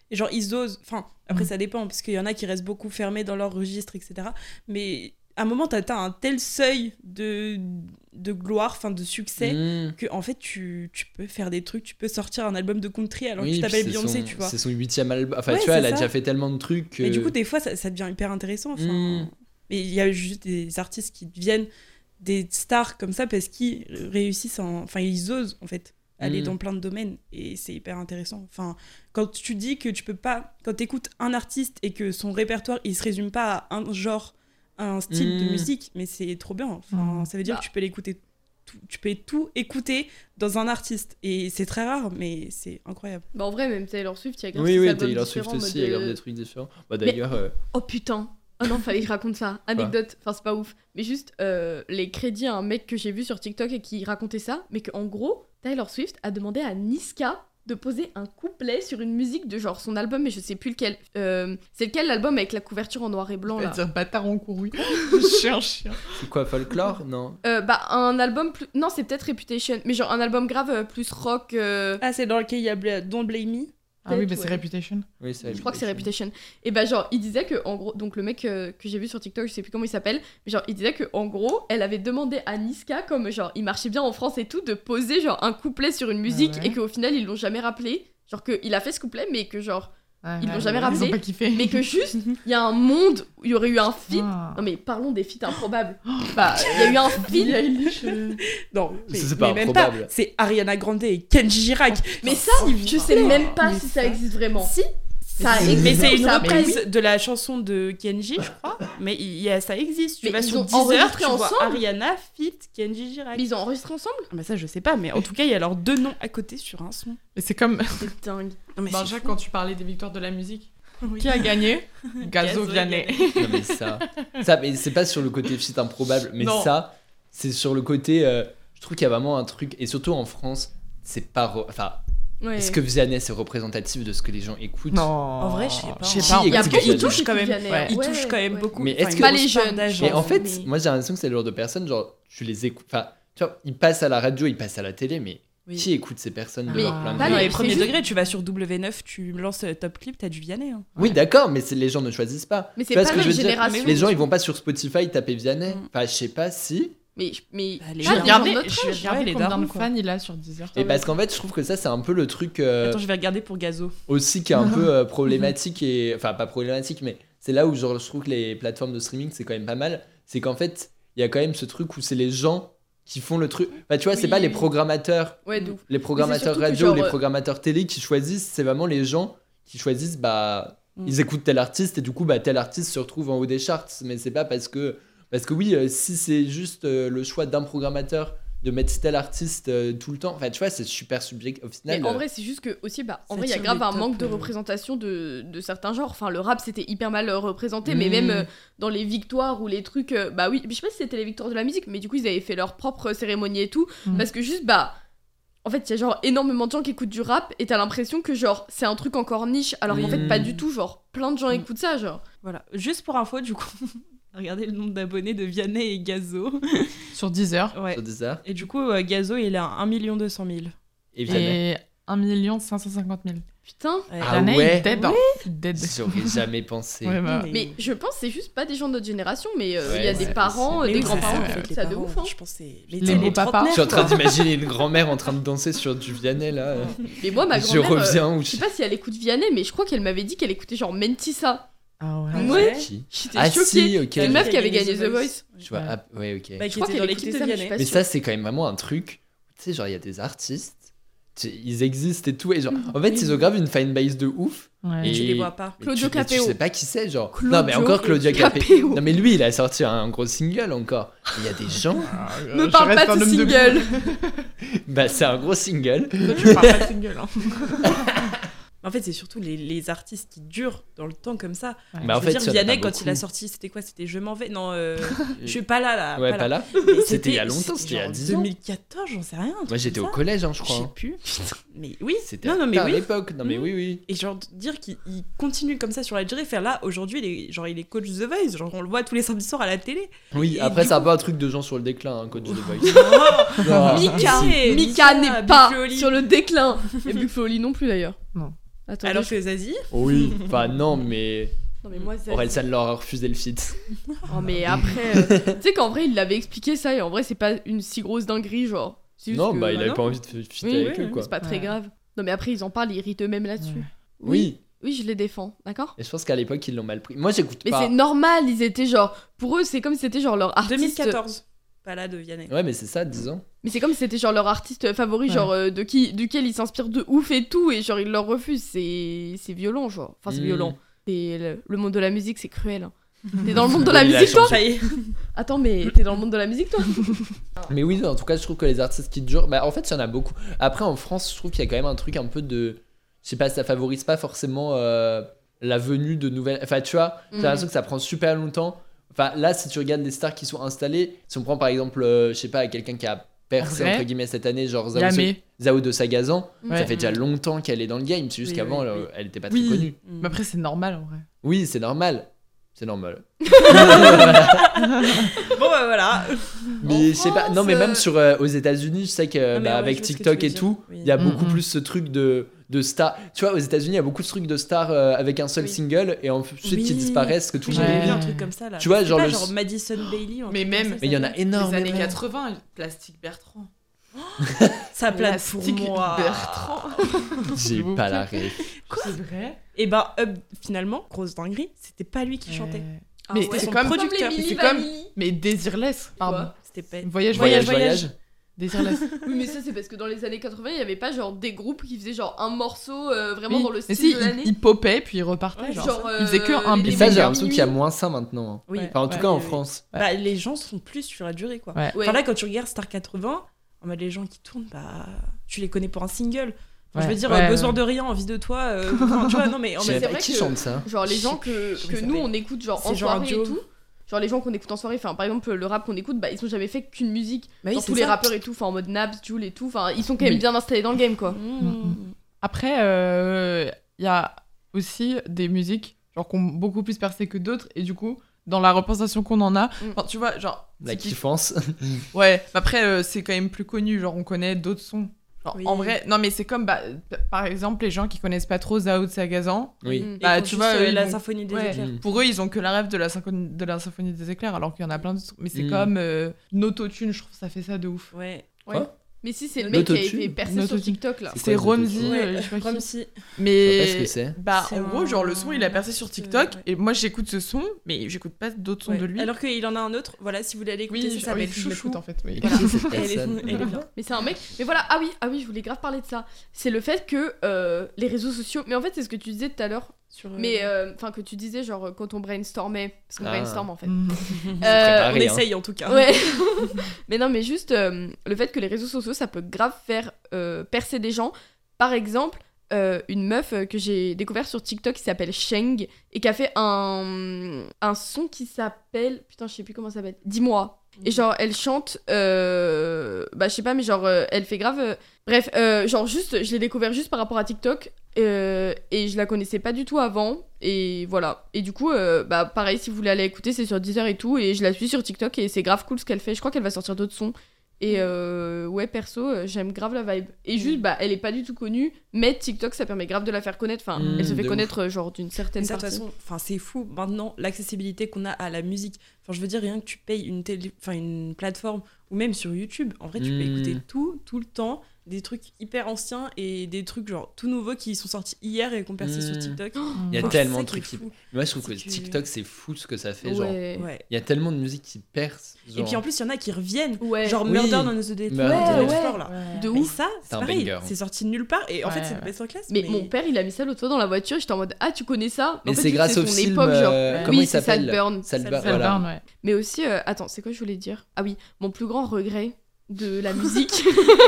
Et genre, ils osent. Enfin, après, ça dépend, parce qu'il y en a qui restent beaucoup fermés dans leur registre, et cetera. Mais à un moment, t'as atteint un tel seuil de, de gloire, enfin, de succès, Mmh. que en fait, tu, tu peux faire des trucs. Tu peux sortir un album de country alors Oui, que tu puis t'appelles c'est Beyoncé, son- tu vois. C'est son huitième album. Enfin, Ouais, tu vois, c'est elle a ça. déjà fait tellement de trucs que. Mais du coup, des fois, ça, ça devient hyper intéressant. Enfin, Mm. Mais il y a juste des artistes qui deviennent des stars comme ça parce qu'ils réussissent, en... enfin, ils osent en fait aller Mm. dans plein de domaines et c'est hyper intéressant. Enfin, quand tu dis que tu peux pas, quand tu écoutes un artiste et que son répertoire il se résume pas à un genre, à un style Mm. de musique, mais c'est trop bien. Enfin, Mm. ça veut dire Bah. que tu peux l'écouter. Tout, tu peux tout écouter dans un artiste et c'est très rare mais c'est incroyable. Bah, en vrai, même Taylor Swift, il y a grave Oui, six oui, albums Taylor différents, Swift en aussi, mode il y a grave de- des trucs différents. Bah, d'ailleurs. euh, Oh putain. Oh non, fallait que je raconte ça. Anecdote, enfin c'est pas ouf. Mais juste euh, les crédits à un mec que j'ai vu sur TikTok et qui racontait ça, mais qu'en gros, Taylor Swift a demandé à Niska de poser un couplet sur une musique de genre son album, mais je sais plus lequel. Euh, c'est lequel l'album avec la couverture en noir et blanc On va là dire bâtard en couru. Je suis un chien. C'est quoi, folklore? Non. euh, Bah un album plus... Non, c'est peut-être Reputation, mais genre un album grave euh, plus rock... euh, Ah, c'est dans lequel il y a Bla- Don't Blame Me. Ah oui, bah Ouais. c'est Reputation. Oui, c'est Je crois que c'est Reputation. Et bah genre, il disait que en gros, donc le mec euh, que j'ai vu sur TikTok, je sais plus comment il s'appelle, mais genre il disait que en gros, elle avait demandé à Niska, comme genre il marchait bien en France et tout, de poser genre un couplet sur une musique ouais. et qu'au final ils l'ont jamais rappelé. Genre qu'il a fait ce couplet, mais que genre, Ouais, Ils l'ont ouais, jamais Ils rappelé, ont pas kiffé. mais que juste il y a un monde où il y aurait eu un feat. Ah. Non mais parlons des feats improbables. Bah il y a eu un feat. Billie Eilish, euh, Non, mais, C'est pas mais même improbable. pas. C'est Ariana Grande et Kenji Girac. Mais ça, s'il vous je sais plaît. même pas Mais si ça ça- existe vraiment. Si. Ça Mais existe. c'est une Ça- reprise de la chanson de Kenji, je crois. Mais il y a, ça existe. Tu Mais vas ils sur ont Deezer, enregistré tu vois ensemble Ariana feat Kenji Girac. Mais ils ont enregistré ensemble. Ah bah ça, je sais pas, mais en tout cas, il y a leurs deux noms à côté sur un son. Mais c'est comme. C'est dingue. Non, mais Ben, c'est Jacques, fou. quand tu parlais des victoires de la musique, Oui. qui a gagné Gazo Gazo Vianney. Non, mais ça. Ça, mais c'est pas sur le côté feat improbable, mais Non. ça, c'est sur le côté. euh, je trouve qu'il y a vraiment un truc, et surtout en France, c'est pas. re- Enfin, Ouais. est-ce que Vianney c'est représentatif de ce que les gens écoutent? Non. En vrai, je sais pas. Je sais Si, pas. Il y a écoute, beaucoup il de touches quand même. Ouais. Il touche quand même beaucoup. Mais Enfin, est-ce il que- Pas grosse les part jeunes. d'agence, Mais en fait, mais- moi j'ai l'impression que c'est le genre de personnes, genre, tu les écoutes. Enfin, tu vois, ils passent à la radio, ils passent à la télé, mais Oui. qui écoute ces personnes de Mais leur plein de pas Dans gré les- les premiers c'est juste- degrés, tu vas sur W neuf, tu lances euh, Top Clip, t'as du Vianney. Hein. Oui, d'accord, mais c'est- les gens ne choisissent pas. Mais Tu c'est vois pas ce que notre je veux dire génération. Les gens, ils vont pas sur Spotify taper Vianney. Mm. Enfin, je sais pas si. Mais, mais Bah, les Je pas vais gens- des gens de regarder, notre je vais âge. regarder Ouais, les combien darons, de quoi. fans il a sur Deezer. Et parce qu'en fait, je trouve que ça, c'est un peu le truc euh, Attends, je vais regarder pour Gazo. aussi qui est un peu euh, problématique et enfin pas problématique, mais c'est là où genre, je trouve que les plateformes de streaming c'est quand même pas mal. C'est qu'en fait, il y a quand même ce truc où c'est les gens qui font le truc. Bah tu vois, c'est Oui, pas les oui. programmateurs, Ouais, d'où. les programmateurs surtout que radio genre, ou les euh, programmateurs télé qui choisissent. C'est vraiment les gens qui choisissent. Bah Mm. ils écoutent tel artiste et du coup bah tel artiste se retrouve en haut des charts. Mais c'est pas parce que parce que oui, euh, si c'est juste euh, le choix d'un programmateur de mettre tel artiste euh, tout le temps. Enfin, tu vois, c'est super subjectif. Au final, Mais en euh, vrai, c'est juste que aussi, bah, en Ça vrai, il y a tire grave les un tops, manque de euh. représentation de, de certains genres. Enfin, le rap, c'était hyper mal euh, représenté, mais Mm. même euh, dans les victoires ou les trucs, euh, bah oui, je sais pas si c'était les victoires de la musique, mais du coup, ils avaient fait leur propre cérémonie et tout, Mm. parce que juste, bah, en fait, il y a genre énormément de gens qui écoutent du rap, et t'as l'impression que genre, c'est un truc encore niche, alors qu'en Mm. fait, pas du tout, genre, plein de gens Mm. écoutent ça, genre. Voilà. Juste pour info, du coup, regardez le nombre d'abonnés de Vianney et Gazo. Sur Deezer. Ouais. sur Deezer. Et du coup, euh, Gazo, il est à un million deux cent mille. Et Vianney. Et un million cinq cent cinquante mille. Putain. Ouais. Ah Vianney, ouais. il dead. hein. Il dead. J'aurais jamais pensé. Ouais, bah. Mais- Mais je pense que c'est juste pas des gens de notre génération, mais euh, il Ouais, y a ouais, des parents, c'est- euh, Mais des oui, grands-parents ça, qui en fait, écoutent les ça de parents, ouf. Hein. Je pense que c'est Les les beaux papas. Je suis en train trentenaires, d'imaginer une grand-mère en train de danser sur du Vianney là. Mais moi, ma je grand-mère, euh, reviens ou je sais pas si elle écoute Vianney, mais je crois qu'elle m'avait dit qu'elle écoutait genre Mentissa. Ah ouais. quoi. Ouais. Qui J'étais Ah choquée. si, ok. C'est une meuf Qui qui a avait gagné gagné The The Voice. Voice. Je vois, ah, ouais, ok. Bah, Je qui crois était qu'elle dans écoutait l'équipe ça, de mais je suis Vianney. pas Mais sûre. ça, c'est quand même vraiment un truc. Tu sais, genre, il y a des artistes, tu sais, ils existent et tout. Et genre, en fait, ils ont grave une fanbase de ouf. Ouais. Et Tu les vois pas. mais Claudio tu, mais tu Capéo. sais pas qui c'est, genre. Claudio non, mais encore Claudio Capéo. Capéo. Non, mais lui, il a sorti un gros single encore. Il y a des gens. Ah, Me je parle reste pas un de homme single. Bah, c'est un gros single. Toi, tu parles pas de single. Hein. En fait, c'est surtout les, les artistes qui durent dans le temps comme ça. Ouais. Bah, en Je veux fait, dire, il y en a Vianney, pas quand il a beaucoup. sorti, c'était quoi C'était Je m'en vais Non, euh, je suis pas là, là. Ouais, pas pas là. là. Mais C'était il y a longtemps, c'était il y a genre dix ans. deux mille quatorze, j'en sais rien. un Moi, truc j'étais comme au ça. collège, hein, je Je crois. sais hein. plus. Mais oui. C'était Non, non, mais à oui. l'époque. Non, mais Mm. oui, oui. Et genre, dire qu'il il continue comme ça sur la durée, faire là, aujourd'hui, il est, genre, il est coach The Voice. Genre, on le voit tous les samedis soirs à la télé. Oui, Et après, du c'est un coup- peu un truc de gens sur le déclin, hein, coach de Voice. Oh, Ah, Mika, si. Mika Mika, n'est pas Big Flo Oli. sur le déclin. Et Big Flo Oli non plus d'ailleurs. Attends, Alors je- que Zazie. Oui. Enfin, non, mais Non, mais moi, Zazie- Orelsan leur a refusé le feat. Oh, mais après, euh, tu sais qu'en vrai, il l'avait expliqué ça, et en vrai, c'est pas une si grosse dinguerie, genre. C'est juste Non, que- bah, il bah avait non. pas envie de feater Oui, avec oui, eux, quoi. C'est pas très Ouais. grave. Non, mais après, ils en parlent, ils irritent eux-mêmes là-dessus. Ouais. Oui. Oui, je les défends, d'accord? Et je pense qu'à l'époque, ils l'ont mal pris. Moi, j'écoute Mais pas. c'est normal, ils étaient genre. Pour eux, c'est comme si c'était genre leur artiste. deux mille quatorze. Pas là de Vianney. Ouais, mais c'est ça, dix ans. Mais c'est comme si c'était genre leur artiste favori, Ouais. genre euh, de qui, duquel ils s'inspirent de ouf et tout, et genre ils leur refusent. C'est c'est violent, genre. Enfin, c'est Mm. violent. Et le, le monde de la musique, c'est cruel. hein. T'es dans le monde de la Il a musique, toi? changé. Ça y est. Attends, mais t'es dans le monde de la musique, toi? Mais oui, en tout cas, je trouve que les artistes qui durent. Bah, en fait, il y en a beaucoup. Après, en France, je trouve qu'il y a quand même un truc un peu de. Je sais pas, ça favorise pas forcément euh, la venue de nouvelles. Enfin, tu vois, j'ai Mhm. l'impression que ça prend super longtemps. Enfin, là, si tu regardes les stars qui sont installées, si on prend par exemple, euh, je sais pas, quelqu'un qui a percé En vrai, entre guillemets cette année, genre Zao, Yamé. Zao de Sagazan, Ouais. ça fait déjà longtemps qu'elle est dans le game. C'est juste Oui, qu'avant, oui, elle, oui. elle était pas Oui. très connue. Mm. Mais après, c'est normal en vrai. Oui, c'est normal. C'est normal. Bon, bah voilà. Mais je sais pas. Non, mais France, même euh, sur euh, aux États-Unis, je sais que Non, mais bah, ouais, avec je vois ce que TikTok tu veux et dire. tout, Oui. il y a Mm, beaucoup mm. plus ce truc de de stars. Tu vois, aux États-Unis, il y a beaucoup de trucs de stars euh, avec un seul Oui. single et ensuite qui Oui. disparaissent que tout le monde. J'avais Ouais. vu un truc comme ça là. Tu vois, C'est genre pas le- genre Madison Bailey. ou un Mais truc même- comme ça, Mais il y en a ça énormément. Les années quatre-vingts, Plastique Bertrand. Ça plane pour Plastique moi. Bertrand. J'ai S'il vous pas plaît. la rêve. C'est vrai. Et bah, Up, finalement, grosse dinguerie, c'était pas lui qui chantait. Euh, Ah Mais ouais. c'est son comme, producteur. mais c'est comme, mais Désirless, pardon. Quoi C'était pas. Voyage, Voyage, voyage, voyage. Désirless. Oui, mais ça, c'est parce que dans les années quatre-vingts, il y avait pas genre des groupes qui faisaient genre un morceau euh, vraiment Oui. dans le Mais style si, de il, l'année. il popait puis il repartait. Ouais, genre. genre, il faisait que euh, un les Et big ça, j'ai banger. l'impression qu'il y a moins ça maintenant. hein. Oui. Enfin, en tout Ouais. cas en Oui, oui. France. Bah, les gens sont plus sur la durée quoi. Ouais. Ouais. Enfin là, quand tu regardes Star quatre-vingts, en mode les gens qui tournent, bah, tu les connais pour un single. Enfin, je Ouais. veux dire, Ouais, euh, besoin ouais. de rien, envie de toi. euh, enfin, tu vois, non mais en Je mais sais mode. c'est pas vrai qui que- chante ça. Genre les Je gens sais que, plus que comment ça nous s'appelle. on écoute genre C'est en genre un soirée et duo. tout. Genre les gens qu'on écoute en soirée, enfin par exemple le rap qu'on écoute, bah ils ont jamais fait qu'une musique. Bah oui, genre c'est tous les ça. rappeurs et tout, enfin en mode Naps, Jul et tout, enfin ils sont quand même Oui. bien installés dans le game quoi. Mmh. Après, euh, il y a aussi des musiques genre qui ont beaucoup plus percé que d'autres et du coup, dans la représentation qu'on en a, Mm. enfin, tu vois, genre. La typique- kiffance. Ouais, mais après, euh, c'est quand même plus connu, genre on connaît d'autres sons. Genre, Oui. En vrai, non mais c'est comme, bah, p- par exemple, les gens qui connaissent pas trop Zao de Sagazan, Oui. Mm. Et Bah, quand tu juste, vois, euh, ils la vont- symphonie des Ouais. éclairs. Mm. pour eux, ils ont que la rêve de la, symphonie, de la symphonie des éclairs, alors qu'il y en a plein d'autres. Mais c'est Mm. comme euh, Nototune, je trouve ça fait ça de ouf. Ouais. Quoi Mais si c'est le mec qui a L'autotune. été percé sur L'autotune. TikTok là. C'est C'est quoi, Romsey, Nototune euh, je sais pas qui. Comme si. Je sais Mais pas ce que c'est. bah C'est en gros, genre le son il a percé sur un- TikTok ouais. et moi j'écoute ce son, mais j'écoute pas d'autres sons Ouais. de lui. Alors qu'il en a un autre, voilà, si vous voulez aller écouter, oui, ça je- s'appelle oui, je Chouchou. l'écoute en fait. Oui. Voilà. Qui est cette Elle est, personne elle est bien. Mais c'est un mec. Mais voilà, ah oui, ah oui, je voulais grave parler de ça. C'est le fait que euh, les réseaux sociaux. Mais en fait, c'est ce que tu disais tout à l'heure. Sur, euh, Mais euh, enfin, que tu disais, genre, quand on brainstormait. Parce qu'on Ah. brainstorm en fait. Mhm. Euh, on préparé, hein. essaye en tout cas. Ouais. Mais non, mais juste euh, le fait que les réseaux sociaux, ça peut grave faire euh, percer des gens. Par exemple, euh, une meuf euh, que j'ai découvert sur TikTok qui s'appelle Sheng et qui a fait un, un son qui s'appelle. Putain, je sais plus comment ça s'appelle. Dis-moi. Et genre, elle chante. euh, Bah, je sais pas, mais genre, euh, elle fait grave. euh, Bref, euh, genre, juste, je l'ai découvert juste par rapport à TikTok. euh, Et je la connaissais pas du tout avant. Et voilà. Et du coup, euh, bah, pareil, si vous voulez aller écouter, c'est sur Deezer et tout. Et je la suis sur TikTok et c'est grave cool ce qu'elle fait. Je crois qu'elle va sortir d'autres sons. Et euh, ouais, perso, euh, j'aime grave la vibe. Et juste, bah, elle est pas du tout connue, mais TikTok, ça permet grave de la faire connaître. Enfin, Mm, elle se fait de connaître, euh, genre, d'une certaine Mais ça, de toute partie. façon, enfin, c'est fou maintenant l'accessibilité qu'on a à la musique. Enfin, je veux dire, rien que tu payes une, télé... enfin, une plateforme ou même sur YouTube, en vrai, tu peux Mm. écouter tout, tout le temps, des trucs hyper anciens et des trucs genre tout nouveaux qui sont sortis hier et qu'on percé Mm. sur TikTok. Il y a Enfin, tellement c'est de ça qui est trucs qui. fou. Moi, je trouve que C'est que- TikTok, c'est fou ce que ça fait. Genre, Ouais. Ouais. il y a tellement de musique qui perce. Et puis en plus, il y en a qui reviennent. Ouais. Genre Oui. Murder on the Dead Murder. Floor, Ouais, Dead ouais. Floor, là. De Mais ouf. ça, C'est c'est un pareil. banger. C'est sorti de nulle part et en Ouais, fait, c'est ouais. le best en classe. Mais, mon père, il a mis ça l'autre fois dans la voiture. J'étais en mode, ah, tu connais ça Mais En fait, c'est vu que grâce au son film. époque, genre. euh, Oui, Comment il c'est s'appelle Saltburn. Saltburn, Saltburn. voilà. Saltburn, ouais. Mais aussi, euh, attends, c'est quoi je voulais dire Ah oui, mon plus grand regret de la musique.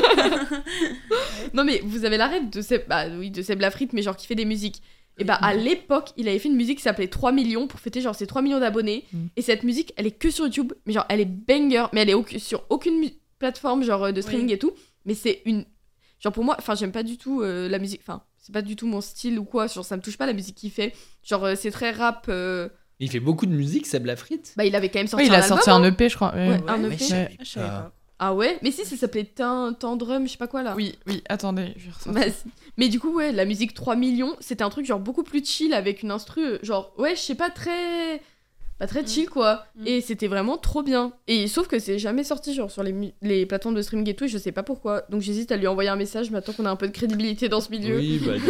Non mais vous avez la rêve de Seb, bah oui, de Seb Lafrite, mais genre qui fait des musiques. Et bah à l'époque, il avait fait une musique qui s'appelait trois millions pour fêter genre ses trois millions d'abonnés. Mm. Et cette musique, elle est que sur YouTube, mais genre elle est banger, mais elle est au- sur aucune mu- plateforme genre euh, de streaming Oui. et tout. Mais c'est une... Genre pour moi, enfin j'aime pas du tout euh, la musique, enfin c'est pas du tout mon style ou quoi, genre ça me touche pas la musique qu'il fait. Genre euh, c'est très rap... euh, Il fait beaucoup de musique, Seb Lafrite. Bah il avait quand même sorti Ouais, il un a album, sorti hein. un E P, je crois. Ouais. Ouais, un E P. je savais Ah, je savais pas. pas. Ah ouais? Mais si, ça s'appelait Tin- Tandrum, je sais pas quoi là. Oui, oui, attendez, je vais ressortir. Bah, c'est- mais du coup, ouais, la musique trois millions, c'était un truc genre beaucoup plus chill avec une instru, euh, genre, ouais, je sais pas, très. Pas très chill quoi. Mm. Et c'était vraiment trop bien. Et sauf que c'est jamais sorti genre sur les, mu- les plateformes de streaming et tout, et je sais pas pourquoi. Donc j'hésite à lui envoyer un message maintenant qu'on a un peu de crédibilité dans ce milieu. Oui, bah.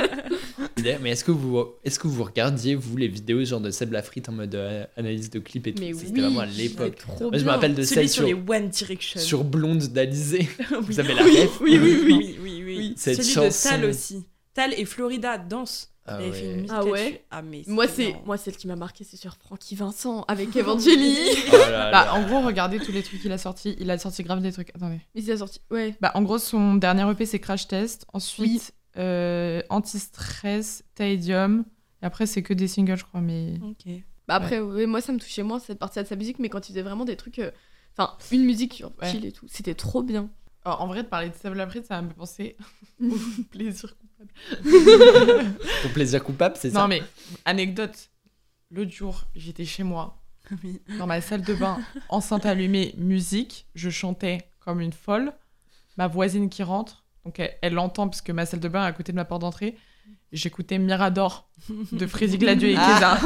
de- Mais est-ce que vous, est-ce que vous regardiez vous les vidéos genre de Seb Lafrite en mode euh, analyse de clips et tout? Mais C'était oui, vraiment à c'était l'époque. trop Moi, je me bien. rappelle de Celui celle sur sur, les One Direction. sur Blonde d'Alizé. Vous avez la oui, ref? oui, oui, oui, oui, oui, oui. Cette Celui chanson. de Tal aussi. Tal et Florida dansent. Ah Elle avait fait une ouais. musique Ah ouais là-dessus. Ah, mais Moi, c'était c'est énorme. moi celle qui m'a marqué, c'est sur Francky Vincent avec Evangélie. Oh là Bah, là. en gros, regardez tous les trucs qu'il a sortis. Il a sorti grave des trucs. Attendez. Mais c'est sorti. Ouais. Bah, en gros, son dernier E P, c'est Crash Test. Ensuite, euh, Anti-Stress, Stadium. Et après, c'est que des singles, je crois. Mais Ok. Bah après, ouais, moi ça me touchait moins cette partie de sa musique, mais quand il faisait vraiment des trucs, euh, enfin une musique genre Ouais. chill et tout, c'était trop bien. Alors, en vrai, de parler de Seb Lafrite, ça m'a fait penser au plaisir coupable. Ton plaisir coupable, c'est ça? Non, mais anecdote. L'autre jour, j'étais chez moi, Oui. dans ma salle de bain, enceinte allumée, musique. Je chantais comme une folle. Ma voisine qui rentre, donc elle, elle l'entend parce que ma salle de bain est à côté de ma porte d'entrée. J'écoutais Mirador de Freddy Gladieux et Keza.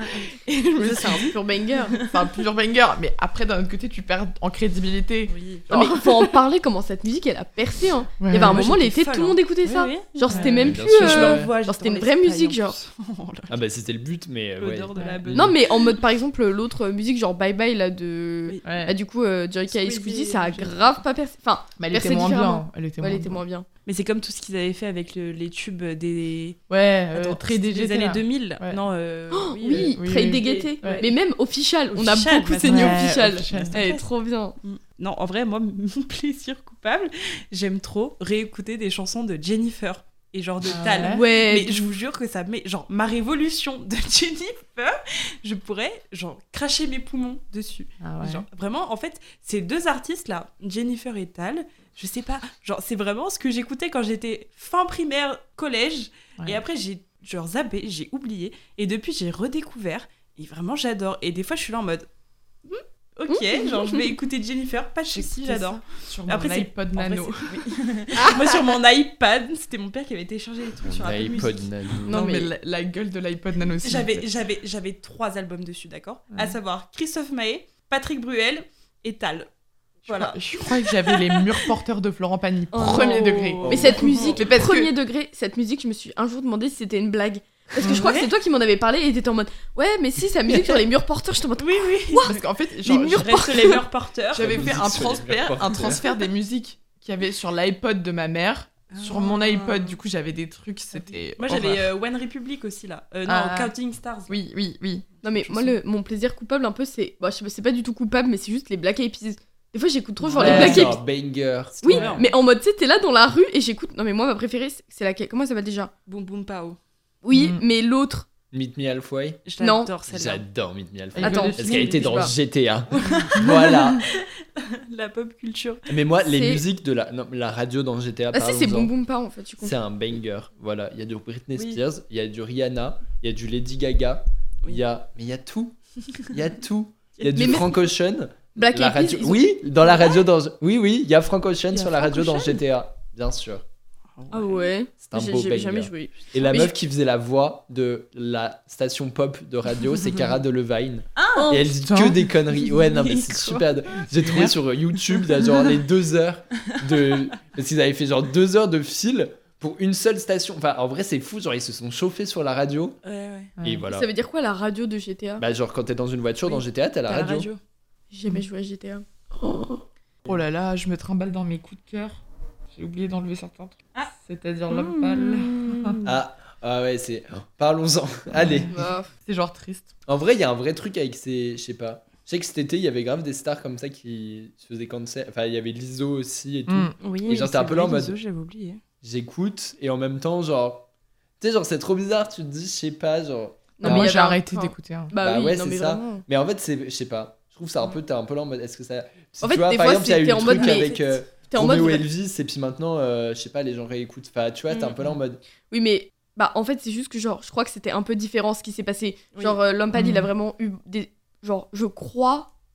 Et je me Ça, c'est un pur banger. C'est un pur banger, mais après, d'un autre côté, tu perds en crédibilité. Oui. Non, mais il faut en parler comment cette musique elle a percé. Hein. Ouais. Il y avait un moi, moment j'étais l'été, folle, tout le monde écoutait Oui, ça. oui. Genre c'était Ouais, même bien plus. sûr. euh, Je Euh, l'envoie, genre, j'étais c'était dans une vraie les musique, Sky, en genre. plus. Oh là. Ah bah c'était le but, mais ouais. L'odeur de la Ouais. besogne. Non mais en mode par exemple l'autre musique genre Bye Bye là de. Oui. Ouais. Bah, du coup euh, Joyka et Squeezie, Squeezie ça a je- grave pas percé. Enfin, Mais elle percé était moins différemment. bien. Elle était, ouais, elle moins, était bien. moins bien. Mais c'est comme tout ce qu'ils avaient fait avec le- les tubes des. Ouais, euh, Attends, très c'était D G T. des années là. deux mille. Ouais. Non, euh, Oh, oui. oui, euh, oui, Trade oui. Dégaité. Ouais. Mais même Official, on a Official, beaucoup maintenant. saigné Ouais, Official. Official. Elle est trop bien. Mm. Non, en vrai, moi, mon plaisir coupable, j'aime trop réécouter des chansons de Jennifer et genre de Ah Tal. Ouais. Mais je vous jure que ça met genre ma révolution de Jennifer, je pourrais genre cracher mes poumons dessus. Ah ouais. Genre, vraiment, en fait, ces deux artistes là, Jennifer et Tal, je sais pas, genre c'est vraiment ce que j'écoutais quand j'étais fin primaire, collège, Ouais. et après j'ai genre zappé, j'ai oublié, et depuis j'ai redécouvert, et vraiment j'adore. Et des fois je suis là en mode, Hmm, ok, genre je vais écouter Jennifer, pas de soucis, J'écoutais j'adore. ça Sur mon Après, c'est- iPod En vrai, Nano. c'est- oui. Moi sur mon iPad, c'était mon père qui avait téléchargé les trucs sur Apple iPod Music. Nano. Non, Non, mais, mais- la, la gueule de l'iPod Nano aussi. J'avais, j'avais, j'avais trois albums dessus, d'accord, à Ouais. savoir Christophe Maé, Patrick Bruel et Tal. Je crois- Voilà. Je crois que j'avais les murs porteurs de Florent Pagny. Oh. Premier degré. Mais cette musique, Mais parce que- premier degré, cette musique, je me suis un jour demandé si c'était une blague. Parce que je crois Ouais. que c'est toi qui m'en avais parlé et t'étais en mode ouais, mais si, sa musique sur les murs porteurs, je te mode Oui, oui. Parce qu'en fait, genre, murs Je reste les murs porteurs. j'avais La fait musique un sur les murs transfert, un porteurs. transfert des musiques qu'il y avait sur l'iPod de ma mère. Sur mon Ah. iPod, du coup, j'avais des trucs, c'était. Moi horreur. j'avais euh, One Republic aussi là. Euh, non, Ah. Counting Stars. Oui, oui, oui. Non, mais Je moi, sais. le, mon plaisir coupable, un peu, c'est. Bon, je sais pas, c'est pas du tout coupable, mais c'est juste les Black Eyed Peas. Des fois, j'écoute trop genre Ouais, les Black c'est Eyed un Peas. banger. Oui, trop bien. mais en mode, tu sais, t'es là dans la rue et j'écoute. Non, mais moi, ma préférée, c'est c'est laquelle? Comment elle s'appelle déjà? Boom Boom Pow. Oui, Mm. mais l'autre. Meet Me Halfway. Non. J'adore celle-là. J'adore Meet Me Halfway. Attends. Parce qu'elle était dans Je sais pas. G T A. Voilà. La pop culture. Mais moi, les C'est- musiques de la, non, la radio dans G T A, Ah, si, c'est parlons-en. Boom Boom Pas en fait, tu comprends. C'est un banger. Voilà, il y a du Britney Oui. Spears, il y a du Rihanna, il y a du Lady Gaga, il Oui. y a mais il y a tout. Il y a tout. Il y a du Mais- mais- Frank Ocean. Black La Eyed Peas, radio... ils ont- Oui, dans la radio dans Oui oui, il y a Frank Ocean Il y a sur la Frank radio dans Ocean G T A, bien sûr. Ah ouais. C'est un J'ai beau j'ai banger. jamais joué. Et la Mais meuf je- qui faisait la voix de la station pop de radio, c'est Cara Delevingne. Oh, Et elle dit putain. que des conneries. Ouais, non, mais Mais c'est quoi super. J'ai trouvé sur YouTube, il y a genre les deux heures de. Parce qu'ils avaient fait genre deux heures de fil pour une seule station. Enfin, en vrai, c'est fou. Genre, ils se sont chauffés sur la radio. Ouais, ouais. Ouais. Et voilà. Ça veut dire quoi la radio de G T A? Bah, genre, quand t'es dans une voiture Oui. dans G T A, t'as la T'as radio. J'ai jamais joué à G T A. Oh là là, je me trimballe dans mes coups de cœur. J'ai oublié d'enlever certains trucs. Ah. C'est-à-dire l'homme pâle. Ah, ah ouais, c'est. Parlons-en. Allez. Bah, C'est genre triste. En vrai, il y a un vrai truc avec ces. Je sais pas. Je sais que cet été, il y avait grave des stars comme ça qui se faisaient cancel. Enfin, il y avait Lizzo aussi et tout. Mm. Oui, Et genre, t'es un peu là en mode- J'avais oublié. J'écoute et en même temps, genre. Tu sais, genre, c'est trop bizarre. Tu te dis, je sais pas, genre. Non, Non, mais il Moi, y j'ai avait un- arrêté enfin, d'écouter. hein. Bah, Bah oui, ouais, non, c'est mais ça. vraiment. Mais en fait, c'est, je sais pas. Je trouve ça un peu, t'es un peu là en mode, est-ce que ça. En Tu fait, vois, des par fois, exemple, il y a eu c'était le en mode, truc mais- avec euh, T'es en mode. Roméo Elvis, et puis maintenant, euh, je sais pas, les gens réécoutent. Enfin, tu vois, t'es un peu là en mode. Oui, mais. Bah, en fait, c'est juste que, genre, je crois que c'était un peu différent ce qui s'est passé. Oui. Genre, euh, l'homme pâle, il a Mhm. vraiment eu des. Genre, je crois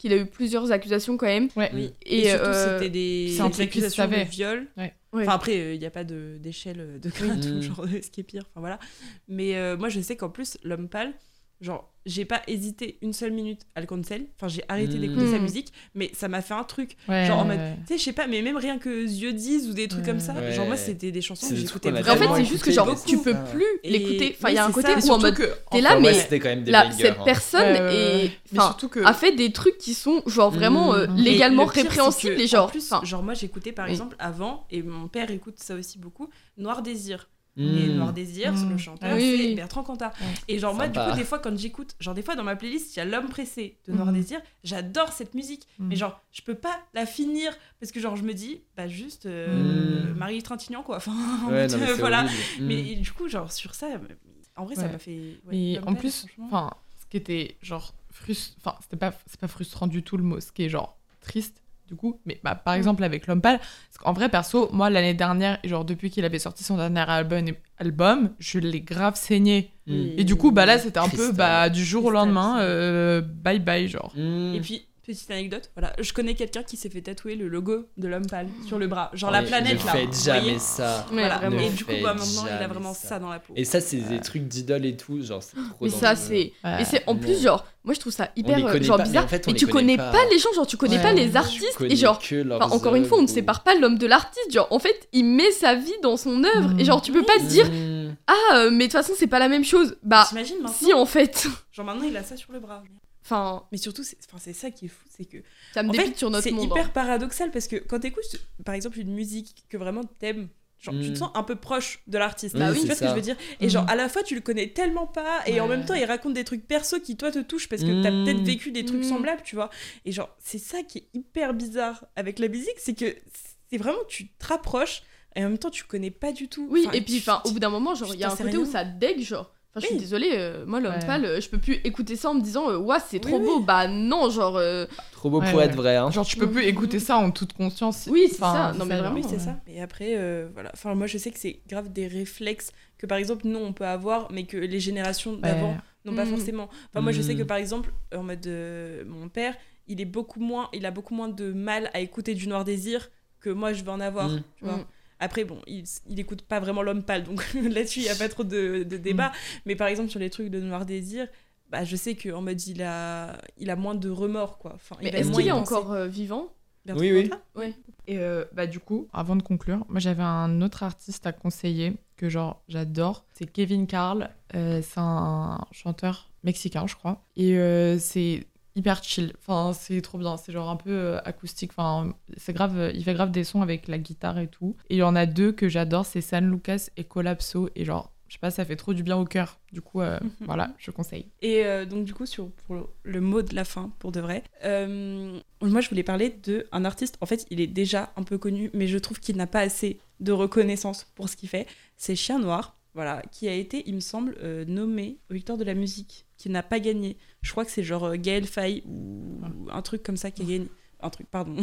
qu'il a eu plusieurs accusations quand même. Ouais. Oui. Et, Et, surtout, euh, c'était des, c'est un des truc qu'il accusations de savait. viol. Ouais. Ouais. Enfin, après, il n'y a pas de, d'échelle de grade Mm. ou genre de ce qui est pire. Enfin, voilà. Mais euh, moi, je sais qu'en plus, l'homme pâle, genre, j'ai pas hésité une seule minute à le cancel. Enfin, j'ai arrêté Mm. d'écouter sa Mm. musique, mais ça m'a fait un truc. Ouais, Genre en mode, ouais. tu sais, je sais pas, mais même rien que Yeux disent ou des trucs Ouais. comme ça. Ouais. Genre, moi, c'était des chansons C'est que des j'écoutais trucs qu'on a Mais en fait, vraiment. c'est juste que écouté, genre, mais tu c'est peux ça. plus Et- l'écouter. Enfin, il y a oui, un c'est côté ça. où en Surtout mode, que, t'es là, enfin, mais Ouais, c'était quand même des là, bangers, cette hein. personne Ouais, ouais, ouais. est, Mais enfin, surtout que. a fait des trucs qui sont genre vraiment euh, Mmh. Et légalement le pire, c'est répréhensibles que, et genre. En plus, enfin, genre moi j'écoutais par Oui. exemple avant, et mon père écoute ça aussi beaucoup, Noir Désir. Et Mm. Noir Désir, Mm. le chanteur, Oui, c'est oui. Bertrand Cantat. Ouais. Et genre moi du Sympa. coup des fois quand j'écoute, genre des fois dans ma playlist il y a L'Homme Pressé de Noir Mm. Désir, j'adore cette musique, Mm. mais genre je peux pas la finir parce que genre je me dis bah juste euh, Mm. Marie Trintignant quoi. Enfin Ouais, non, mais c'est voilà. horrible. Mm. Mais du coup genre sur ça, en vrai ça Ouais. m'a fait. ouais, Mais L'Homme en Pâle, plus, franchement. enfin, ce qui était genre frustrant, enfin, c'était pas, c'est pas frustrant du tout le mot, ce qui est genre triste du coup. Mais bah, par exemple avec L'Homme Pâle, parce qu'en vrai perso, moi l'année dernière, et genre depuis qu'il avait sorti son dernier album, album, je l'ai grave saigné. Mm. Et du coup, bah là, c'était un peu Cristal. bah du jour au Cristal, lendemain, c'est- euh, bye bye genre. Mm. Et puis, petite anecdote, voilà, je connais quelqu'un qui s'est fait tatouer le logo de l'homme pâle sur le bras, genre la Ouais, planète ne là. faites vous jamais voyez ça. Ouais, Voilà. vraiment. Et Ne du coup, faites bah, maintenant, il a jamais vraiment ça. ça dans la peau. Et ça, c'est des trucs d'idole et tout, genre c'est trop mais ça, dangereux. c'est. Ouais. Et c'est en plus, Non. genre, moi je trouve ça hyper les euh, connaît genre pas, mais bizarre. en fait, on et les tu connaît connais pas. pas les gens, genre tu connais Ouais. pas les Tu artistes. connais Et genre, que leurs enfin, encore une fois, on ne œuvres sépare ou- pas l'homme de l'artiste. Genre, en fait, il met sa vie dans son œuvre. Mm. Et genre, tu peux pas te dire, Mm. ah, euh, mais de toute façon, c'est pas la même chose. Bah, T'imagines maintenant si en fait. Genre maintenant, il a ça sur le bras. Enfin, Mais surtout, c'est enfin, c'est ça qui est fou, c'est que. ça me En dépite fait, sur notre c'est monde. hyper hein. paradoxal parce que quand t'écoutes, par exemple, une musique que vraiment t'aimes, genre tu Mm. te sens un peu proche de l'artiste. Oui, tu c'est vois ce que ça. je veux dire? Et Mm. genre à la fois, tu le connais tellement pas, et en Ouais. même temps, il raconte des trucs perso qui toi te touchent parce que t'as Mm. peut-être vécu des trucs Mm. semblables, tu vois. Et genre, c'est ça qui est hyper bizarre avec la musique, c'est que c'est vraiment, tu te rapproches, et en même temps, tu connais pas du tout. Oui, Enfin, et puis, tu- enfin, au bout d'un moment, genre, tu il y a un t'en sais côté rien. où ça dégue, genre. Enfin, je suis Oui. désolée, euh, moi, l'homme Ouais. pâle, euh, je peux plus écouter ça en me disant, euh, ouah, c'est trop Oui, beau. oui. Bah non, genre. euh, Trop beau Ouais, pour ouais. être vrai, hein. Genre tu peux plus écouter ça en toute conscience. Oui, c'est Enfin, ça. Non, mais genre, vraiment. Oui, c'est ouais. ça. Et après, euh, voilà. Enfin, moi, je sais que c'est grave des réflexes que, par exemple, nous, on peut avoir, mais que les générations d'avant Ouais. n'ont pas Mm. forcément. Enfin, moi, je sais que, Mm. par exemple, en mode euh, mon père, il est beaucoup moins, il a beaucoup moins de mal à écouter du Noir Désir que moi, je vais en avoir. Mm. Tu vois. Mm. Après, bon, il, il écoute pas vraiment l'homme pâle, donc là-dessus, il y a pas trop de, de débat. Mais par exemple, sur les trucs de Noir Désir, bah, je sais qu'en mode, il a, il a moins de remords, quoi. Enfin, il Mais va est-ce moins qu'il y est penser. encore euh, vivant Bertrand Oui, oui. Cantat Ouais. Et euh, bah du coup, avant de conclure, moi j'avais un autre artiste à conseiller que genre j'adore, c'est Kevin Carl. Euh, c'est un chanteur mexicain, je crois, et euh, c'est hyper chill. Enfin, c'est trop bien. C'est genre un peu euh, acoustique. Enfin, c'est grave. euh, Il fait grave des sons avec la guitare et tout. Et il y en a deux que j'adore, c'est San Lucas et Collapso. Et genre, je sais pas, ça fait trop du bien au cœur. Du coup, euh, voilà, je conseille. Et euh, donc du coup, sur, pour le, le mot de la fin, pour de vrai, euh, moi je voulais parler d'un artiste, en fait il est déjà un peu connu, mais je trouve qu'il n'a pas assez de reconnaissance pour ce qu'il fait. C'est Chien Noir, voilà, qui a été, il me semble, euh, nommé aux Victoires de la musique, qui n'a pas gagné. Je crois que c'est genre euh, Gaël Faye ou un truc comme ça qui a gagné. Un truc, pardon.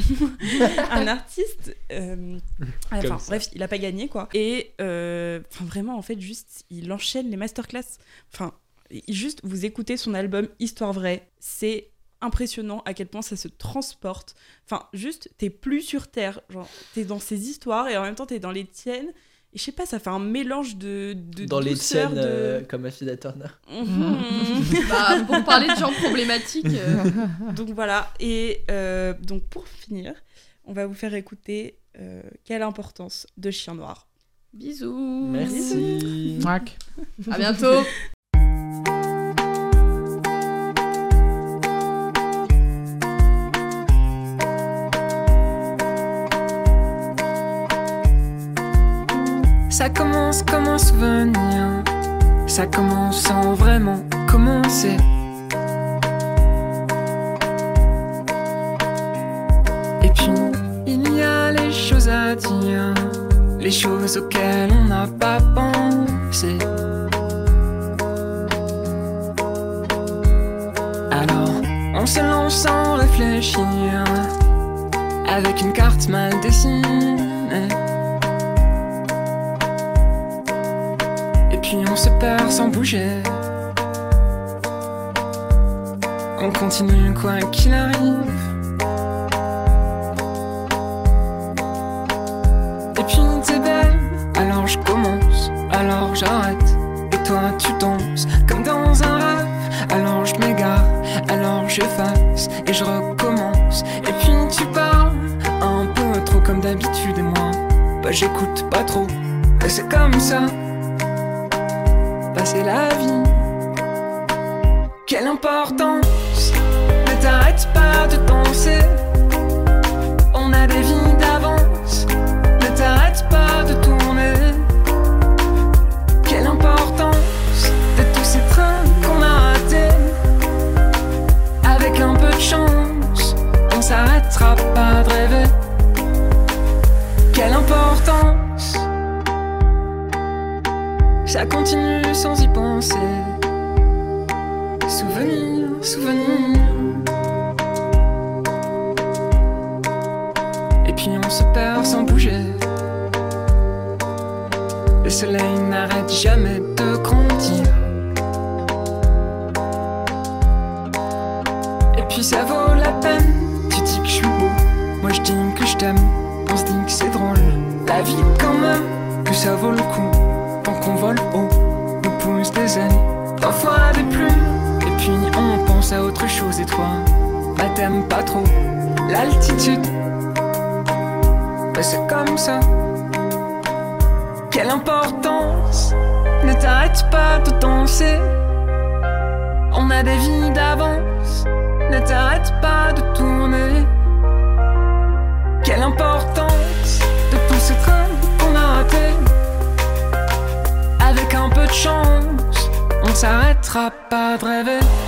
un artiste. euh, Enfin, Comme ça. bref, il a pas gagné, quoi. Et euh, enfin, vraiment, en fait, juste, il enchaîne les masterclass. Enfin, juste, vous écoutez son album Histoire vraie, c'est impressionnant à quel point ça se transporte. Enfin, juste, t'es plus sur Terre. Genre, t'es dans ses histoires et en même temps, t'es dans les tiennes. Et je sais pas, ça fait un mélange de, de Dans les douceur, tiennes, de... euh, comme Affida Turner. Mhm. Bah, pour parler de gens problématiques. euh, Donc voilà, et euh, donc pour finir, on va vous faire écouter euh, Quelle importance de Chien Noir. Bisous. Merci. Mouac. À bientôt. Ça commence comme un souvenir, ça commence sans vraiment commencer. Et puis il y a les choses à dire, les choses auxquelles on n'a pas pensé. Alors on se lance sans réfléchir, avec une carte mal dessinée. Et puis on se perd sans bouger. On continue quoi qu'il arrive. Et puis t'es belle, alors je commence, alors j'arrête. Et toi tu danses comme dans un rêve. Alors je m'égare, alors j'efface et je recommence. Et puis tu parles un peu trop comme d'habitude et moi, bah j'écoute pas trop. Mais c'est comme ça, bah c'est la vie. Quelle importance, ne t'arrête pas de danser. On a des vies d'avance, ne t'arrête pas de tourner. Quelle importance de tous ces trains qu'on a ratés. Avec un peu de chance, on s'arrêtera pas de rêver. Quelle importance, ça continue sans y penser. Souvenir, souvenir. Et puis on se perd sans bouger. Le soleil n'arrête jamais de grandir. Et puis ça vaut la peine. Tu dis que je suis beau, moi je dis que je t'aime. On se dit que c'est drôle, la vie quand même, que ça vaut le coup. Tant qu'on vole haut, nous pousse des ailes, parfois des plumes. Et puis on pense à autre chose et toi, bah t'aimes pas trop l'altitude. Bah c'est comme ça. Quelle importance, ne t'arrête pas de danser. On a des vies d'avance, ne t'arrête pas de tourner. Quelle importance de tous ces trains qu'on a ratés. Avec un peu de chance, on s'arrêtera pas de rêver.